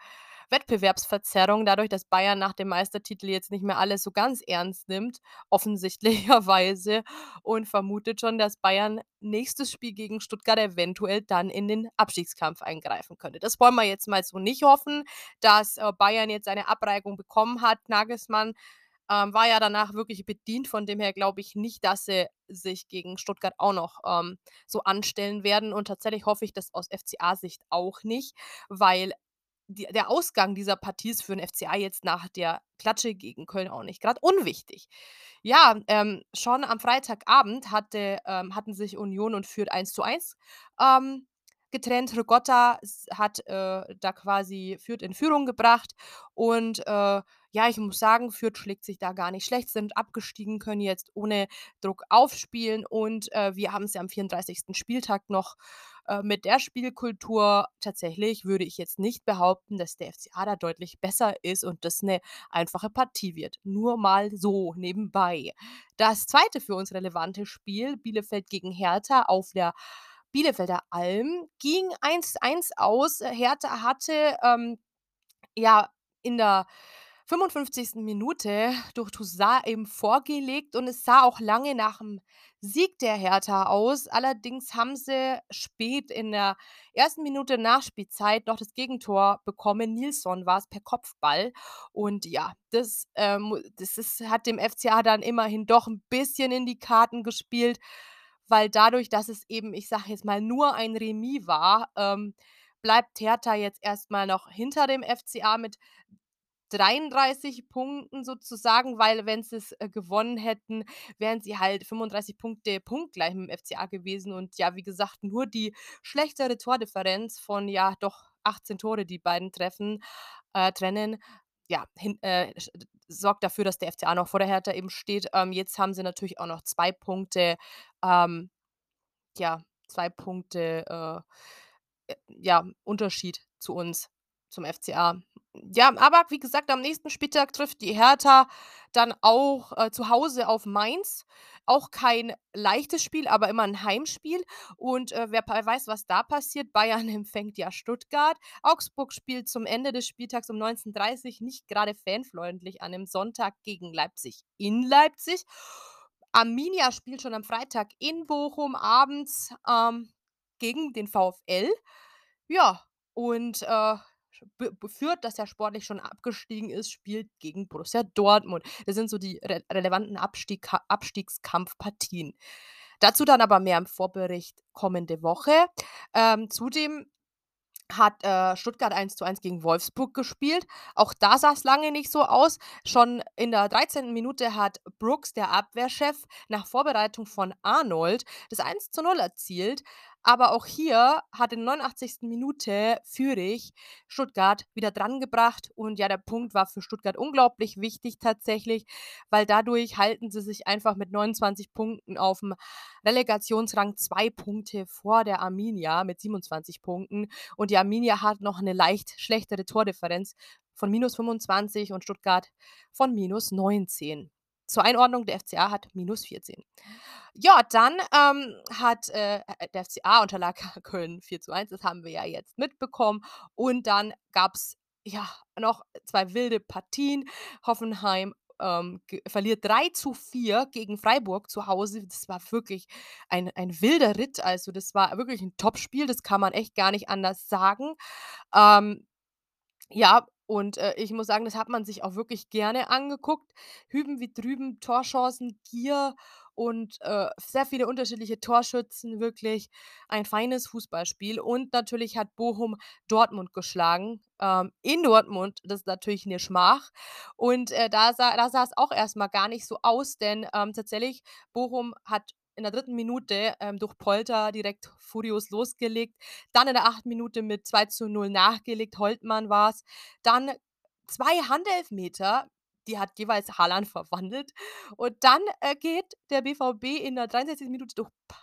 Wettbewerbsverzerrung dadurch, dass Bayern nach dem Meistertitel jetzt nicht mehr alles so ganz ernst nimmt, offensichtlicherweise, und vermutet schon, dass Bayern nächstes Spiel gegen Stuttgart eventuell dann in den Abstiegskampf eingreifen könnte. Das wollen wir jetzt mal so nicht hoffen, dass, Bayern jetzt eine Abreibung bekommen hat. Nagelsmann, war ja danach wirklich bedient. Von dem her glaube ich nicht, dass sie sich gegen Stuttgart auch noch, so anstellen werden. Und tatsächlich hoffe ich das aus FCA-Sicht auch nicht, weil der Ausgang dieser Partie ist für den FCA jetzt nach der Klatsche gegen Köln auch nicht gerade unwichtig. Ja, schon am Freitagabend hatten sich Union und Fürth 1:1 ähm, getrennt. Ricotta hat, da quasi Fürth in Führung gebracht und, ja, ich muss sagen, Fürth schlägt sich da gar nicht schlecht, sind abgestiegen, können jetzt ohne Druck aufspielen und, wir haben es ja am 34. Spieltag noch, mit der Spielkultur. Tatsächlich würde ich jetzt nicht behaupten, dass der FCA da deutlich besser ist und das 'ne einfache Partie wird. Nur mal so nebenbei. Das zweite für uns relevante Spiel, Bielefeld gegen Hertha auf der Bielefelder Alm, ging 1:1 aus. Hertha hatte, ja, in der 55. Minute durch Toussaint eben vorgelegt und es sah auch lange nach dem Sieg der Hertha aus. Allerdings haben sie spät in der ersten Minute Nachspielzeit noch das Gegentor bekommen. Nilsson war es per Kopfball und ja, hat dem FCA dann immerhin doch ein bisschen in die Karten gespielt, weil dadurch, dass es eben, ich sage jetzt mal, nur ein Remis war, bleibt Hertha jetzt erst mal noch hinter dem FCA mit 33 Punkten sozusagen, weil wenn sie's, gewonnen hätten, wären sie halt 35 Punkte punktgleich mit'm FCA gewesen und ja, wie gesagt, nur die schlechtere Tordifferenz von, ja, doch 18 Tore, die beiden trennen, ja, sorgt dafür, dass der FCA noch vor der Hertha eben steht. Jetzt haben sie natürlich auch noch 2 Punkte, ähm, ja, 2 Punkte, ja, Unterschied zu uns, zum FCA. Ja, aber wie gesagt, am nächsten Spieltag trifft die Hertha dann auch, zu Hause auf Mainz. Auch kein leichtes Spiel, aber immer 'n Heimspiel. Und, wer weiß, was da passiert. Bayern empfängt ja Stuttgart. Augsburg spielt zum Ende des Spieltags um 19:30 nicht grade fanfreundlich an 'nem Sonntag gegen Leipzig in Leipzig. Arminia spielt schon am Freitag in Bochum abends, gegen den VfL. Ja, und, Fürth, das ja sportlich schon abgestiegen ist, spielt gegen Borussia Dortmund. Das sind so die relevanten Abstiegskampfpartien. Dazu dann aber mehr im Vorbericht kommende Woche. Zudem hat, Stuttgart 1:1 gegen Wolfsburg gespielt. Auch da sah's lange nicht so aus. Schon in der 13. Minute hat Brooks, der Abwehrchef, nach Vorbereitung von Arnold das 1:0 erzielt. Aber auch hier hat in der 89. Minute Führig Stuttgart wieder drangebracht und ja, der Punkt war für Stuttgart unglaublich wichtig tatsächlich, weil dadurch halten sie sich einfach mit 29 Punkten aufm Relegationsrang 2 Punkte vor der Arminia mit 27 Punkten. Und die Arminia hat noch eine leicht schlechtere Tordifferenz von -25 und Stuttgart von -19. Zur Einordnung, der FCA hat -14. Ja, dann, hat, der FCA unterlag Köln 4:1, das haben wir ja jetzt mitbekommen. Und dann gab's, ja, noch 2 wilde Partien. Hoffenheim, verliert 3:4 gegen Freiburg zu Hause. Das war wirklich ein wilder Ritt. Also, das war wirklich ein Topspiel, das kann man echt gar nicht anders sagen. Ähm, ja, und, ich muss sagen, das hat man sich auch wirklich gerne angeguckt. Hüben wie drüben, Torchancen, Gier und, sehr viele unterschiedliche Torschützen, wirklich ein feines Fußballspiel. Und natürlich hat Bochum Dortmund geschlagen, in Dortmund. Das ist natürlich 'ne Schmach. Und, da sah's auch erst mal gar nicht so aus, denn, tatsächlich, Bochum hat in der 3. Minute, durch Polter direkt furios losgelegt, dann in der 8. Minute mit 2:0 nachgelegt, Holtmann war's. Dann 2 Handelfmeter, die hat jeweils Haaland verwandelt. Und dann, geht der BVB in der 63. Minute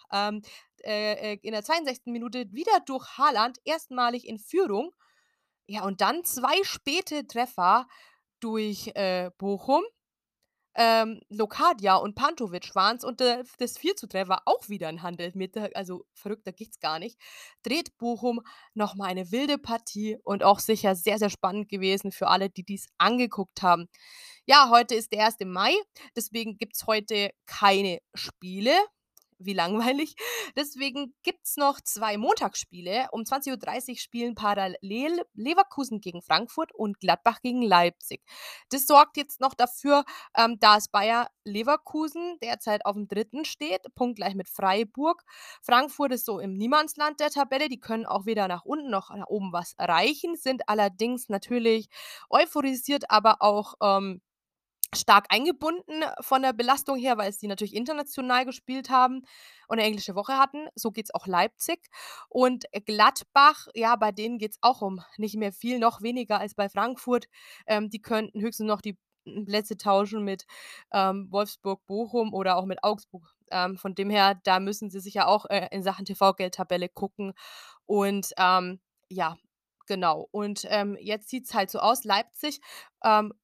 in der 62. Minute wieder durch Haaland erstmalig in Führung. Ja, und dann 2 späte Treffer durch, Bochum. Locadia und Pantovic waren's und, das 4:3 war auch wieder 'n Handelfmeter, also verrückter geht's gar nicht. Dreht Bochum noch mal eine wilde Partie und auch sicher sehr, sehr spannend gewesen für alle, die dies angeguckt haben. Ja, heute ist der 1. Mai, deswegen gibt's heute keine Spiele. Wie langweilig. Deswegen gibt's noch 2 Montagsspiele. Um 20:30 spielen parallel Leverkusen gegen Frankfurt und Gladbach gegen Leipzig. Das sorgt jetzt noch dafür, dass Bayer Leverkusen derzeit aufm 3. steht, punktgleich mit Freiburg. Frankfurt ist so im Niemandsland der Tabelle. Die können auch weder nach unten noch nach oben was erreichen, sind allerdings natürlich euphorisiert, aber auch, stark eingebunden von der Belastung her, weil sie natürlich international gespielt haben und 'ne englische Woche hatten. So geht's auch Leipzig. Und Gladbach, ja, bei denen geht's auch um nicht mehr viel, noch weniger als bei Frankfurt. Die könnten höchstens noch die Plätze tauschen mit, Wolfsburg, Bochum oder auch mit Augsburg. Von dem her, da müssen sie sicher auch, in Sachen TV-Geldtabelle gucken. Und, ja, genau. Und, jetzt sieht's halt so aus, Leipzig, ähm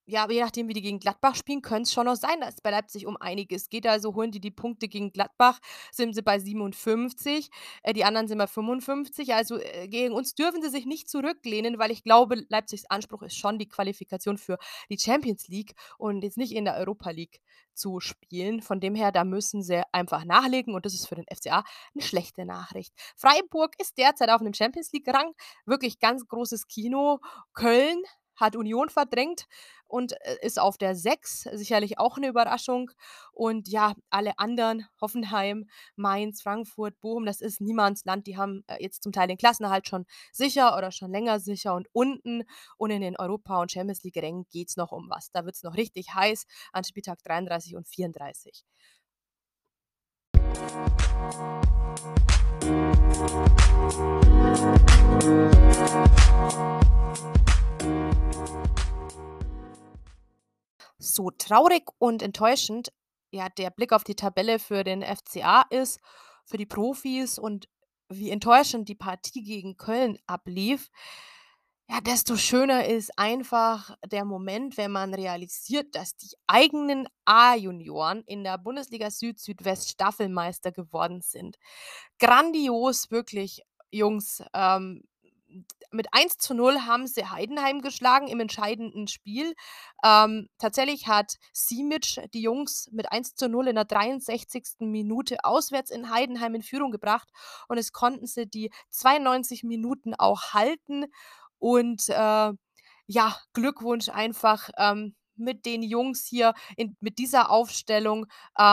ja, aber je nachdem, wie die gegen Gladbach spielen, könnte es schon noch sein, dass es bei Leipzig um einiges geht. Also, holen die Punkte gegen Gladbach, sind sie bei 57, die anderen sind bei 55. Also, gegen uns dürfen sie sich nicht zurücklehnen, weil ich glaube, Leipzigs Anspruch ist schon die Qualifikation für die Champions League und jetzt nicht in der Europa League zu spielen. Von dem her, da müssen sie einfach nachlegen und das ist für den FCA 'ne schlechte Nachricht. Freiburg ist derzeit auf 'nem Champions League-Rang, wirklich ganz großes Kino. Köln hat Union verdrängt und, ist auf der 6, sicherlich auch 'ne Überraschung. Und ja, alle anderen, Hoffenheim, Mainz, Frankfurt, Bochum, das ist Niemandsland. Die haben, jetzt zum Teil den Klassenerhalt schon sicher oder schon länger sicher und unten und in den Europa und Champions League-Rängen geht's noch um was. Da wird's noch richtig heiß an Spieltag 33 und 34. So traurig und enttäuschend, ja, der Blick auf die Tabelle für den FCA ist, für die Profis und wie enttäuschend die Partie gegen Köln ablief, ja, desto schöner ist einfach der Moment, wenn man realisiert, dass die eigenen A-Junioren in der Bundesliga Süd Südwest Staffelmeister geworden sind. Grandios, wirklich, Jungs. Mit 1:0 haben sie Heidenheim geschlagen im entscheidenden Spiel. Tatsächlich hat Simic die Jungs mit 1:0 in der 63. Minute auswärts in Heidenheim in Führung gebracht und es konnten sie die 92 Minuten auch halten und, ja, Glückwunsch einfach, mit den Jungs hier mit dieser Aufstellung.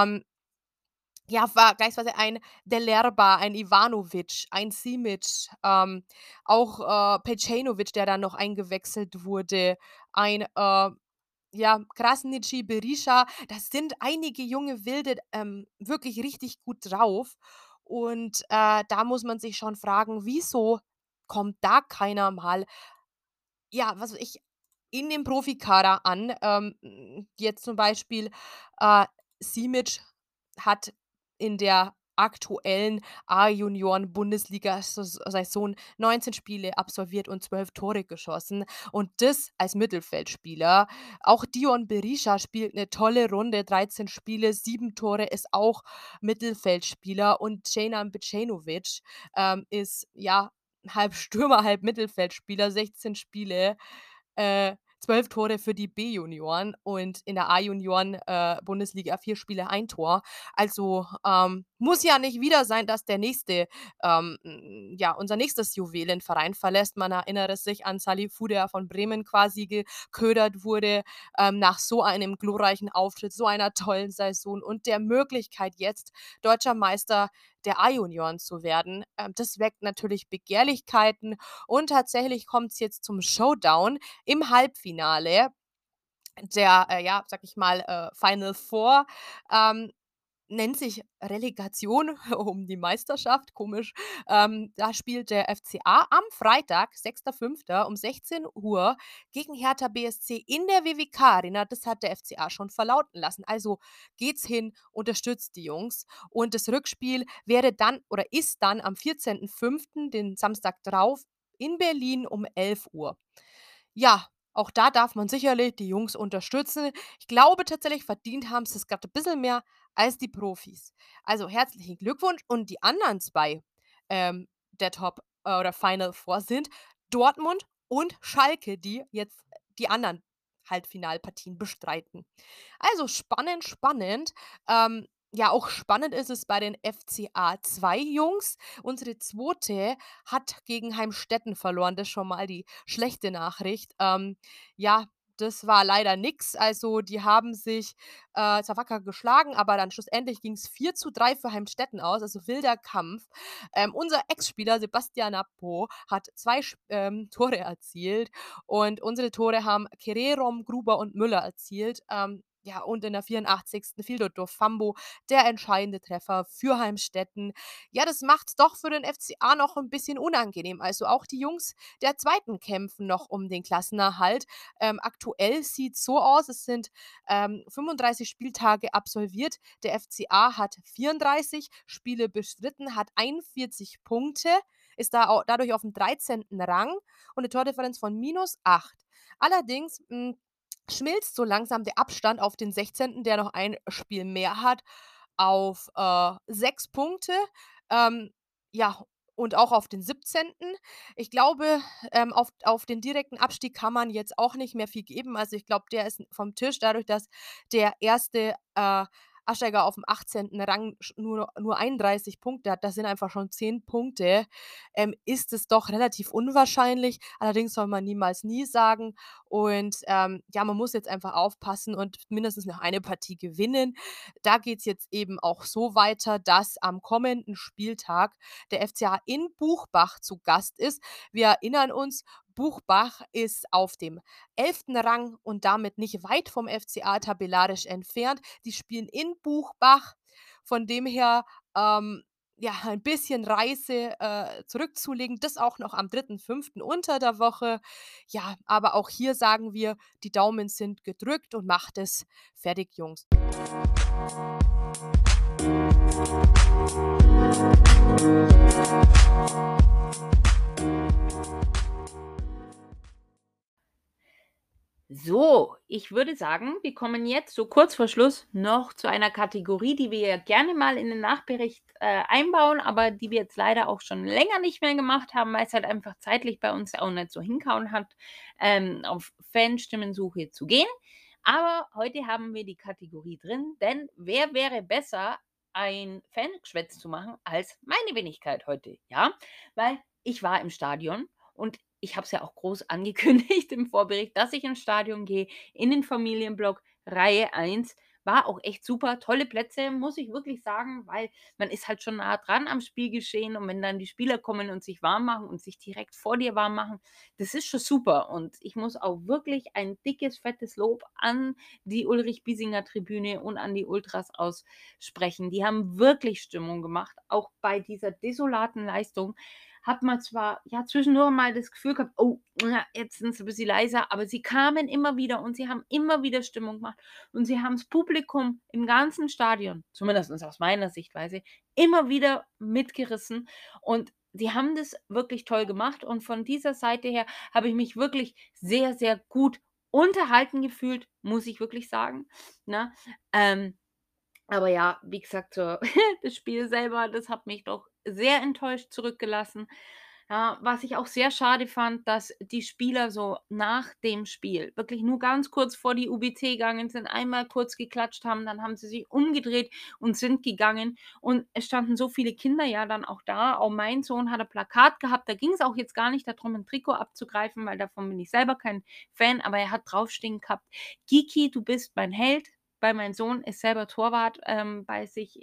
Ja, vergleichsweise ein Delerba, ein Ivanovic, ein Simic, auch, Pecenovic, der dann noch eingewechselt wurde, ein, ja, Krasniqi, Berisha. Das sind einige junge Wilde, wirklich richtig gut drauf. Und, da muss man sich schon fragen: „Wieso kommt da keiner mal, ja, was weiß ich, in den Profikader an?“ jetzt zum Beispiel, äh, Simic hat in der aktuellen A-Junioren-Bundesliga Saison 19 Spiele absolviert und 12 Tore geschossen und das als Mittelfeldspieler. Auch Dion Berisha spielt eine tolle Runde, 13 Spiele, 7 Tore, ist auch Mittelfeldspieler und Ceynan Becenovic, ist, ja, halb Stürmer, halb Mittelfeldspieler, 16 Spiele, 12 Tore für die B-Junioren und in der A-Junioren, Bundesliga 4 Spiele, 1 Tor. Also, muss ja nicht wieder sein, dass der nächste, ja, unser nächstes Juwel den Verein verlässt. Man erinnere sich an Salifu, der von Bremen quasi geködert wurde, nach so einem glorreichen Auftritt, so einer tollen Saison und der Möglichkeit jetzt Deutscher Meister der A-Junioren zu werden. Das weckt natürlich Begehrlichkeiten und tatsächlich kommt es jetzt zum Showdown im Halbfinale der, ja, sage ich mal, Final Four. Ähm, Nennt sich Relegation um die Meisterschaft, komisch. Da spielt der FCA am Freitag, 6.5. um 16 Uhr gegen Hertha BSC in der WWK-Arena. Das hat der FCA schon verlauten lassen. Also geht's hin, unterstützt die Jungs. Und das Rückspiel wäre dann oder ist dann am 14.5., den Samstag drauf, in Berlin um 11 Uhr. Ja, auch da darf man sicherlich die Jungs unterstützen. Ich glaube tatsächlich, verdient haben sie es grad 'n bisschen mehr als die Profis. Also, herzlichen Glückwunsch und die anderen 2, der Top oder Final Four sind Dortmund und Schalke, die jetzt die anderen Halbfinalpartien bestreiten. Also, spannend, spannend. Ja, auch spannend ist es bei den FCA 2 Jungs. Unsere zweite hat gegen Heimstetten verloren. Das ist schon mal die schlechte Nachricht. Ja, das war leider nix. Also, die haben sich, zwar wacker geschlagen, aber dann schlussendlich ging's 4:3 für Heimstetten aus, also wilder Kampf. Unser Ex-Spieler Sebastian Apo hat 2 Tore erzielt und unsere Tore haben Kererom, Gruber und Müller erzielt. Ja, und in der 84. fiel dort durch Fambo der entscheidende Treffer für Heimstetten. Ja, das macht's doch für den FCA noch ein bisschen unangenehm. Also, auch die Jungs der Zweiten kämpfen noch um den Klassenerhalt. Aktuell sieht's so aus, es sind, 35 Spieltage absolviert. Der FCA hat 34 Spiele bestritten, hat 41 Punkte, ist da dadurch auf dem 13. Rang und eine Tordifferenz von -8. Allerdings, schmilzt so langsam der Abstand auf den 16., der noch ein Spiel mehr hat, auf, 6 Punkte. Ähm, ja, und auch auf den 17. Ich glaube, auf den direkten Abstieg kann man jetzt auch nicht mehr viel geben. Also, ich glaube, der ist vom Tisch, dadurch, dass der erste Absteiger aufm 18. Rang nur 31 Punkte hat. Das sind einfach schon 10 Punkte. Ist es doch relativ unwahrscheinlich. Allerdings soll man niemals nie sagen. Und, ja, man muss jetzt einfach aufpassen und mindestens noch eine Partie gewinnen. Da geht's jetzt eben auch so weiter, dass am kommenden Spieltag der FCH in Buchbach zu Gast ist. Wir erinnern uns, Buchbach ist auf dem 11. Rang und damit nicht weit vom FCA tabellarisch entfernt. Die spielen in Buchbach. Von dem her, ja, ein bisschen Reise, zurückzulegen, das auch noch am 3.5. unter der Woche. Ja, aber auch hier sagen wir, die Daumen sind gedrückt und macht es fertig, Jungs. So, ich würde sagen, wir kommen jetzt so kurz vor Schluss noch zu einer Kategorie, die wir ja gerne mal in den Nachbericht, einbauen, aber die wir jetzt leider auch schon länger nicht mehr gemacht haben, weil es halt einfach zeitlich bei uns auch nicht so hingehauen hat, auf Fanstimmensuche zu gehen. Aber heute haben wir die Kategorie drin, denn wer wäre besser, ein Fangeschwätz zu machen als meine Wenigkeit heute, ja? Weil ich war im Stadion und ich habe es ja auch groß angekündigt im Vorbericht, dass ich ins Stadion gehe, in den Familienblock, Reihe 1. War auch echt super, tolle Plätze, muss ich wirklich sagen, weil man ist halt schon nah dran am Spielgeschehen und wenn dann die Spieler kommen und sich warm machen und sich direkt vor dir warm machen, das ist schon super. Und ich muss auch wirklich ein dickes, fettes Lob an die Ulrich-Biesinger-Tribüne und an die Ultras aussprechen. Die haben wirklich Stimmung gemacht, auch bei dieser desolaten Leistung hat man zwar, ja, zwischendurch mal das Gefühl gehabt: „Oh, na, jetzt sind sie 'n bisschen leiser“, aber sie kamen immer wieder und sie haben immer wieder Stimmung gemacht und sie haben's Publikum im ganzen Stadion, zumindest aus meiner Sichtweise, immer wieder mitgerissen und die haben das wirklich toll gemacht und von dieser Seite her habe ich mich wirklich sehr, sehr gut unterhalten gefühlt, muss ich wirklich sagen, ne? Ähm aber ja, wie gesagt, so das Spiel selber, das hat mich doch sehr enttäuscht zurückgelassen. Ja, was ich auch sehr schade fand, dass die Spieler so nach dem Spiel wirklich nur ganz kurz vor die UBT gegangen sind, einmal kurz geklatscht haben, dann haben sie sich umgedreht und sind gegangen. Und es standen so viele Kinder ja dann auch da. Auch mein Sohn hat ein Plakat gehabt. Da ging es auch jetzt gar nicht darum, ein Trikot abzugreifen, weil davon bin ich selber kein Fan, aber er hat draufstehen gehabt: „Giki, du bist mein Held.“ Weil mein Sohn ist selber Torwart, bei sich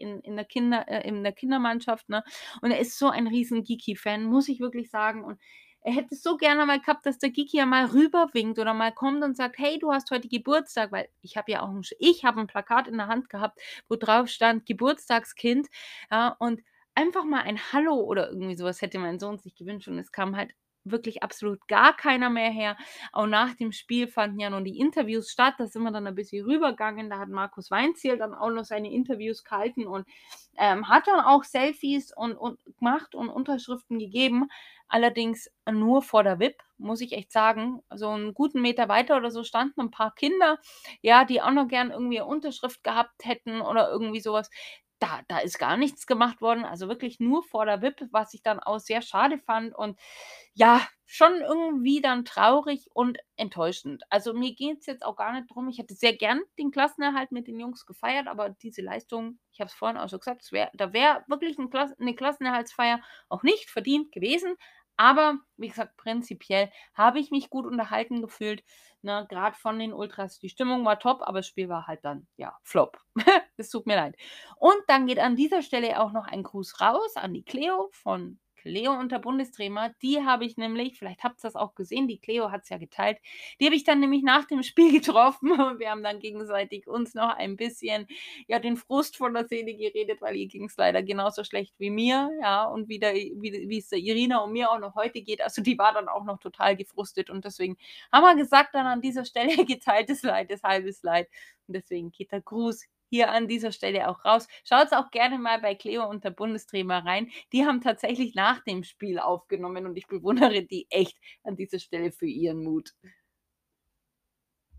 in der Kindermannschaft, ne? Und er ist so ein riesen Geeky-Fan, muss ich wirklich sagen. Und er hätte es so gerne mal gehabt, dass der Geeky ja mal rüberwinkt oder mal kommt und sagt: „Hey, du hast heute Geburtstag“, weil ich habe ein Plakat in der Hand gehabt, wo drauf stand: „Geburtstagskind“, ja, und einfach mal ein Hallo oder irgendwie sowas hätte mein Sohn sich gewünscht und es kam halt wirklich absolut gar keiner mehr her. Auch nach dem Spiel fanden ja noch die Interviews statt. Da sind wir dann ein bisschen rübergegangen. Da hat Markus Weinzierl dann auch noch seine Interviews gehalten und, hat dann auch Selfies und gemacht und Unterschriften gegeben. Allerdings nur vor der VIP, muss ich echt sagen. So einen guten Meter weiter oder so standen ein paar Kinder, ja, die auch noch gern irgendwie 'ne Unterschrift gehabt hätten oder irgendwie sowas. Da ist gar nichts gemacht worden, also wirklich nur vor der VIP, was ich dann auch sehr schade fand und ja, schon irgendwie dann traurig und enttäuschend. Also, mir geht's jetzt auch gar nicht drum ich hätte sehr gern den Klassenerhalt mit den Jungs gefeiert, aber diese Leistung, ich habe es vorhin auch schon gesagt, da wäre wirklich 'ne Klassenerhaltsfeier auch nicht verdient gewesen. Aber wie gesagt, prinzipiell habe ich mich gut unterhalten gefühlt, ne, grad von den Ultras. Die Stimmung war top, aber das Spiel war halt dann, ja, Flop. Es tut mir leid. Und dann geht an dieser Stelle auch noch ein Gruß raus an die Cleo von Cleo und der Bundestrainer. Die habe ich nämlich vielleicht habt ihr das auch gesehen, die Cleo hat es ja geteilt. Die habe ich dann nämlich nach dem Spiel getroffen und wir haben dann gegenseitig uns noch ein bisschen, ja, den Frust von der Seele geredet, weil ihr ging es leider genauso schlecht wie mir, ja, und wie es der Irina und mir auch noch heute geht. Also, die war dann auch noch total gefrustet und deswegen haben wir gesagt dann an dieser Stelle: „Geteiltes Leid ist halbes Leid.“ Und deswegen geht der Gruß hier an dieser Stelle auch raus. Schaut's auch gerne mal bei Cleo und der Bundestrainer rein. Die haben tatsächlich nach dem Spiel aufgenommen und ich bewundere die echt an dieser Stelle für ihren Mut.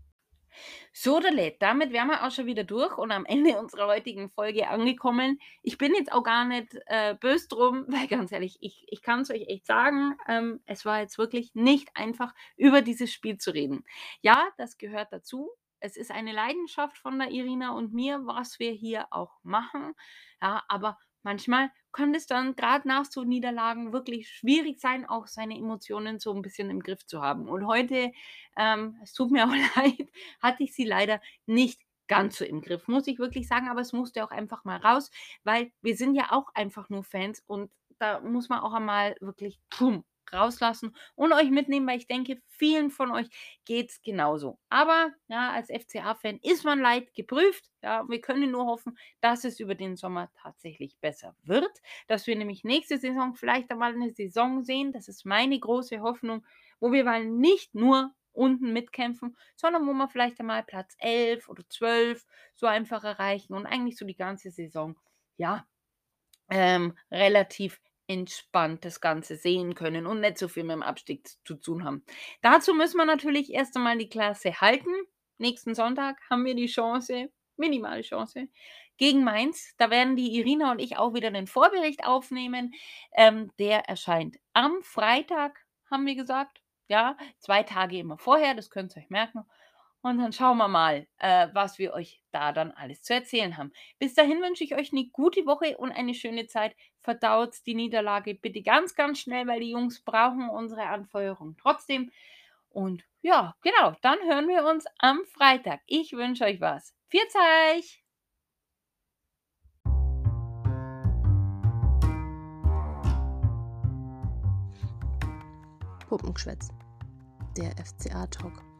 Sodale, damit wären wir auch schon wieder durch und am Ende unserer heutigen Folge angekommen. Ich bin jetzt auch gar nicht böse drum, weil ganz ehrlich, ich kann es euch echt sagen, es war jetzt wirklich nicht einfach, über dieses Spiel zu reden. Ja, das gehört dazu. Es ist eine Leidenschaft von der Irina und mir, was wir hier auch machen. Ja, aber manchmal kann es dann gerade nach so Niederlagen wirklich schwierig sein, auch seine Emotionen so ein bisschen im Griff zu haben. Und heute, es tut mir auch leid, hatte ich sie leider nicht ganz so im Griff, muss ich wirklich sagen, aber es musste auch einfach mal raus, weil wir sind ja auch einfach nur Fans und da muss man auch einmal wirklich rauslassen und euch mitnehmen, weil ich denke, vielen von euch geht's genauso. Aber ja, als FCA-Fan ist man leicht geprüft. Ja, wir können nur hoffen, dass es über den Sommer tatsächlich besser wird, dass wir nämlich nächste Saison vielleicht einmal eine Saison sehen. Das ist meine große Hoffnung, wo wir mal nicht nur unten mitkämpfen, sondern wo wir vielleicht einmal Platz 11 oder 12 so einfach erreichen und eigentlich so die ganze Saison, ja, relativ entspannt das Ganze sehen können und nicht so viel mit dem Abstieg zu tun haben. Dazu müssen wir natürlich erst einmal die Klasse halten. Nächsten Sonntag haben wir die Chance, minimale Chance, gegen Mainz. Da werden die Irina und ich auch wieder den Vorbericht aufnehmen. Der erscheint am Freitag, haben wir gesagt. Ja, 2 Tage immer vorher, das könnt ihr euch merken. Und dann schauen wir mal, was wir euch da dann alles zu erzählen haben. Bis dahin wünsche ich euch eine gute Woche und eine schöne Zeit. Verdaut die Niederlage bitte ganz, ganz schnell, weil die Jungs brauchen unsere Anfeuerung trotzdem. Und ja, genau, dann hören wir uns am Freitag. Ich wünsche euch was. Pfiat euch! Puppengeschwätz, der FCA-Talk.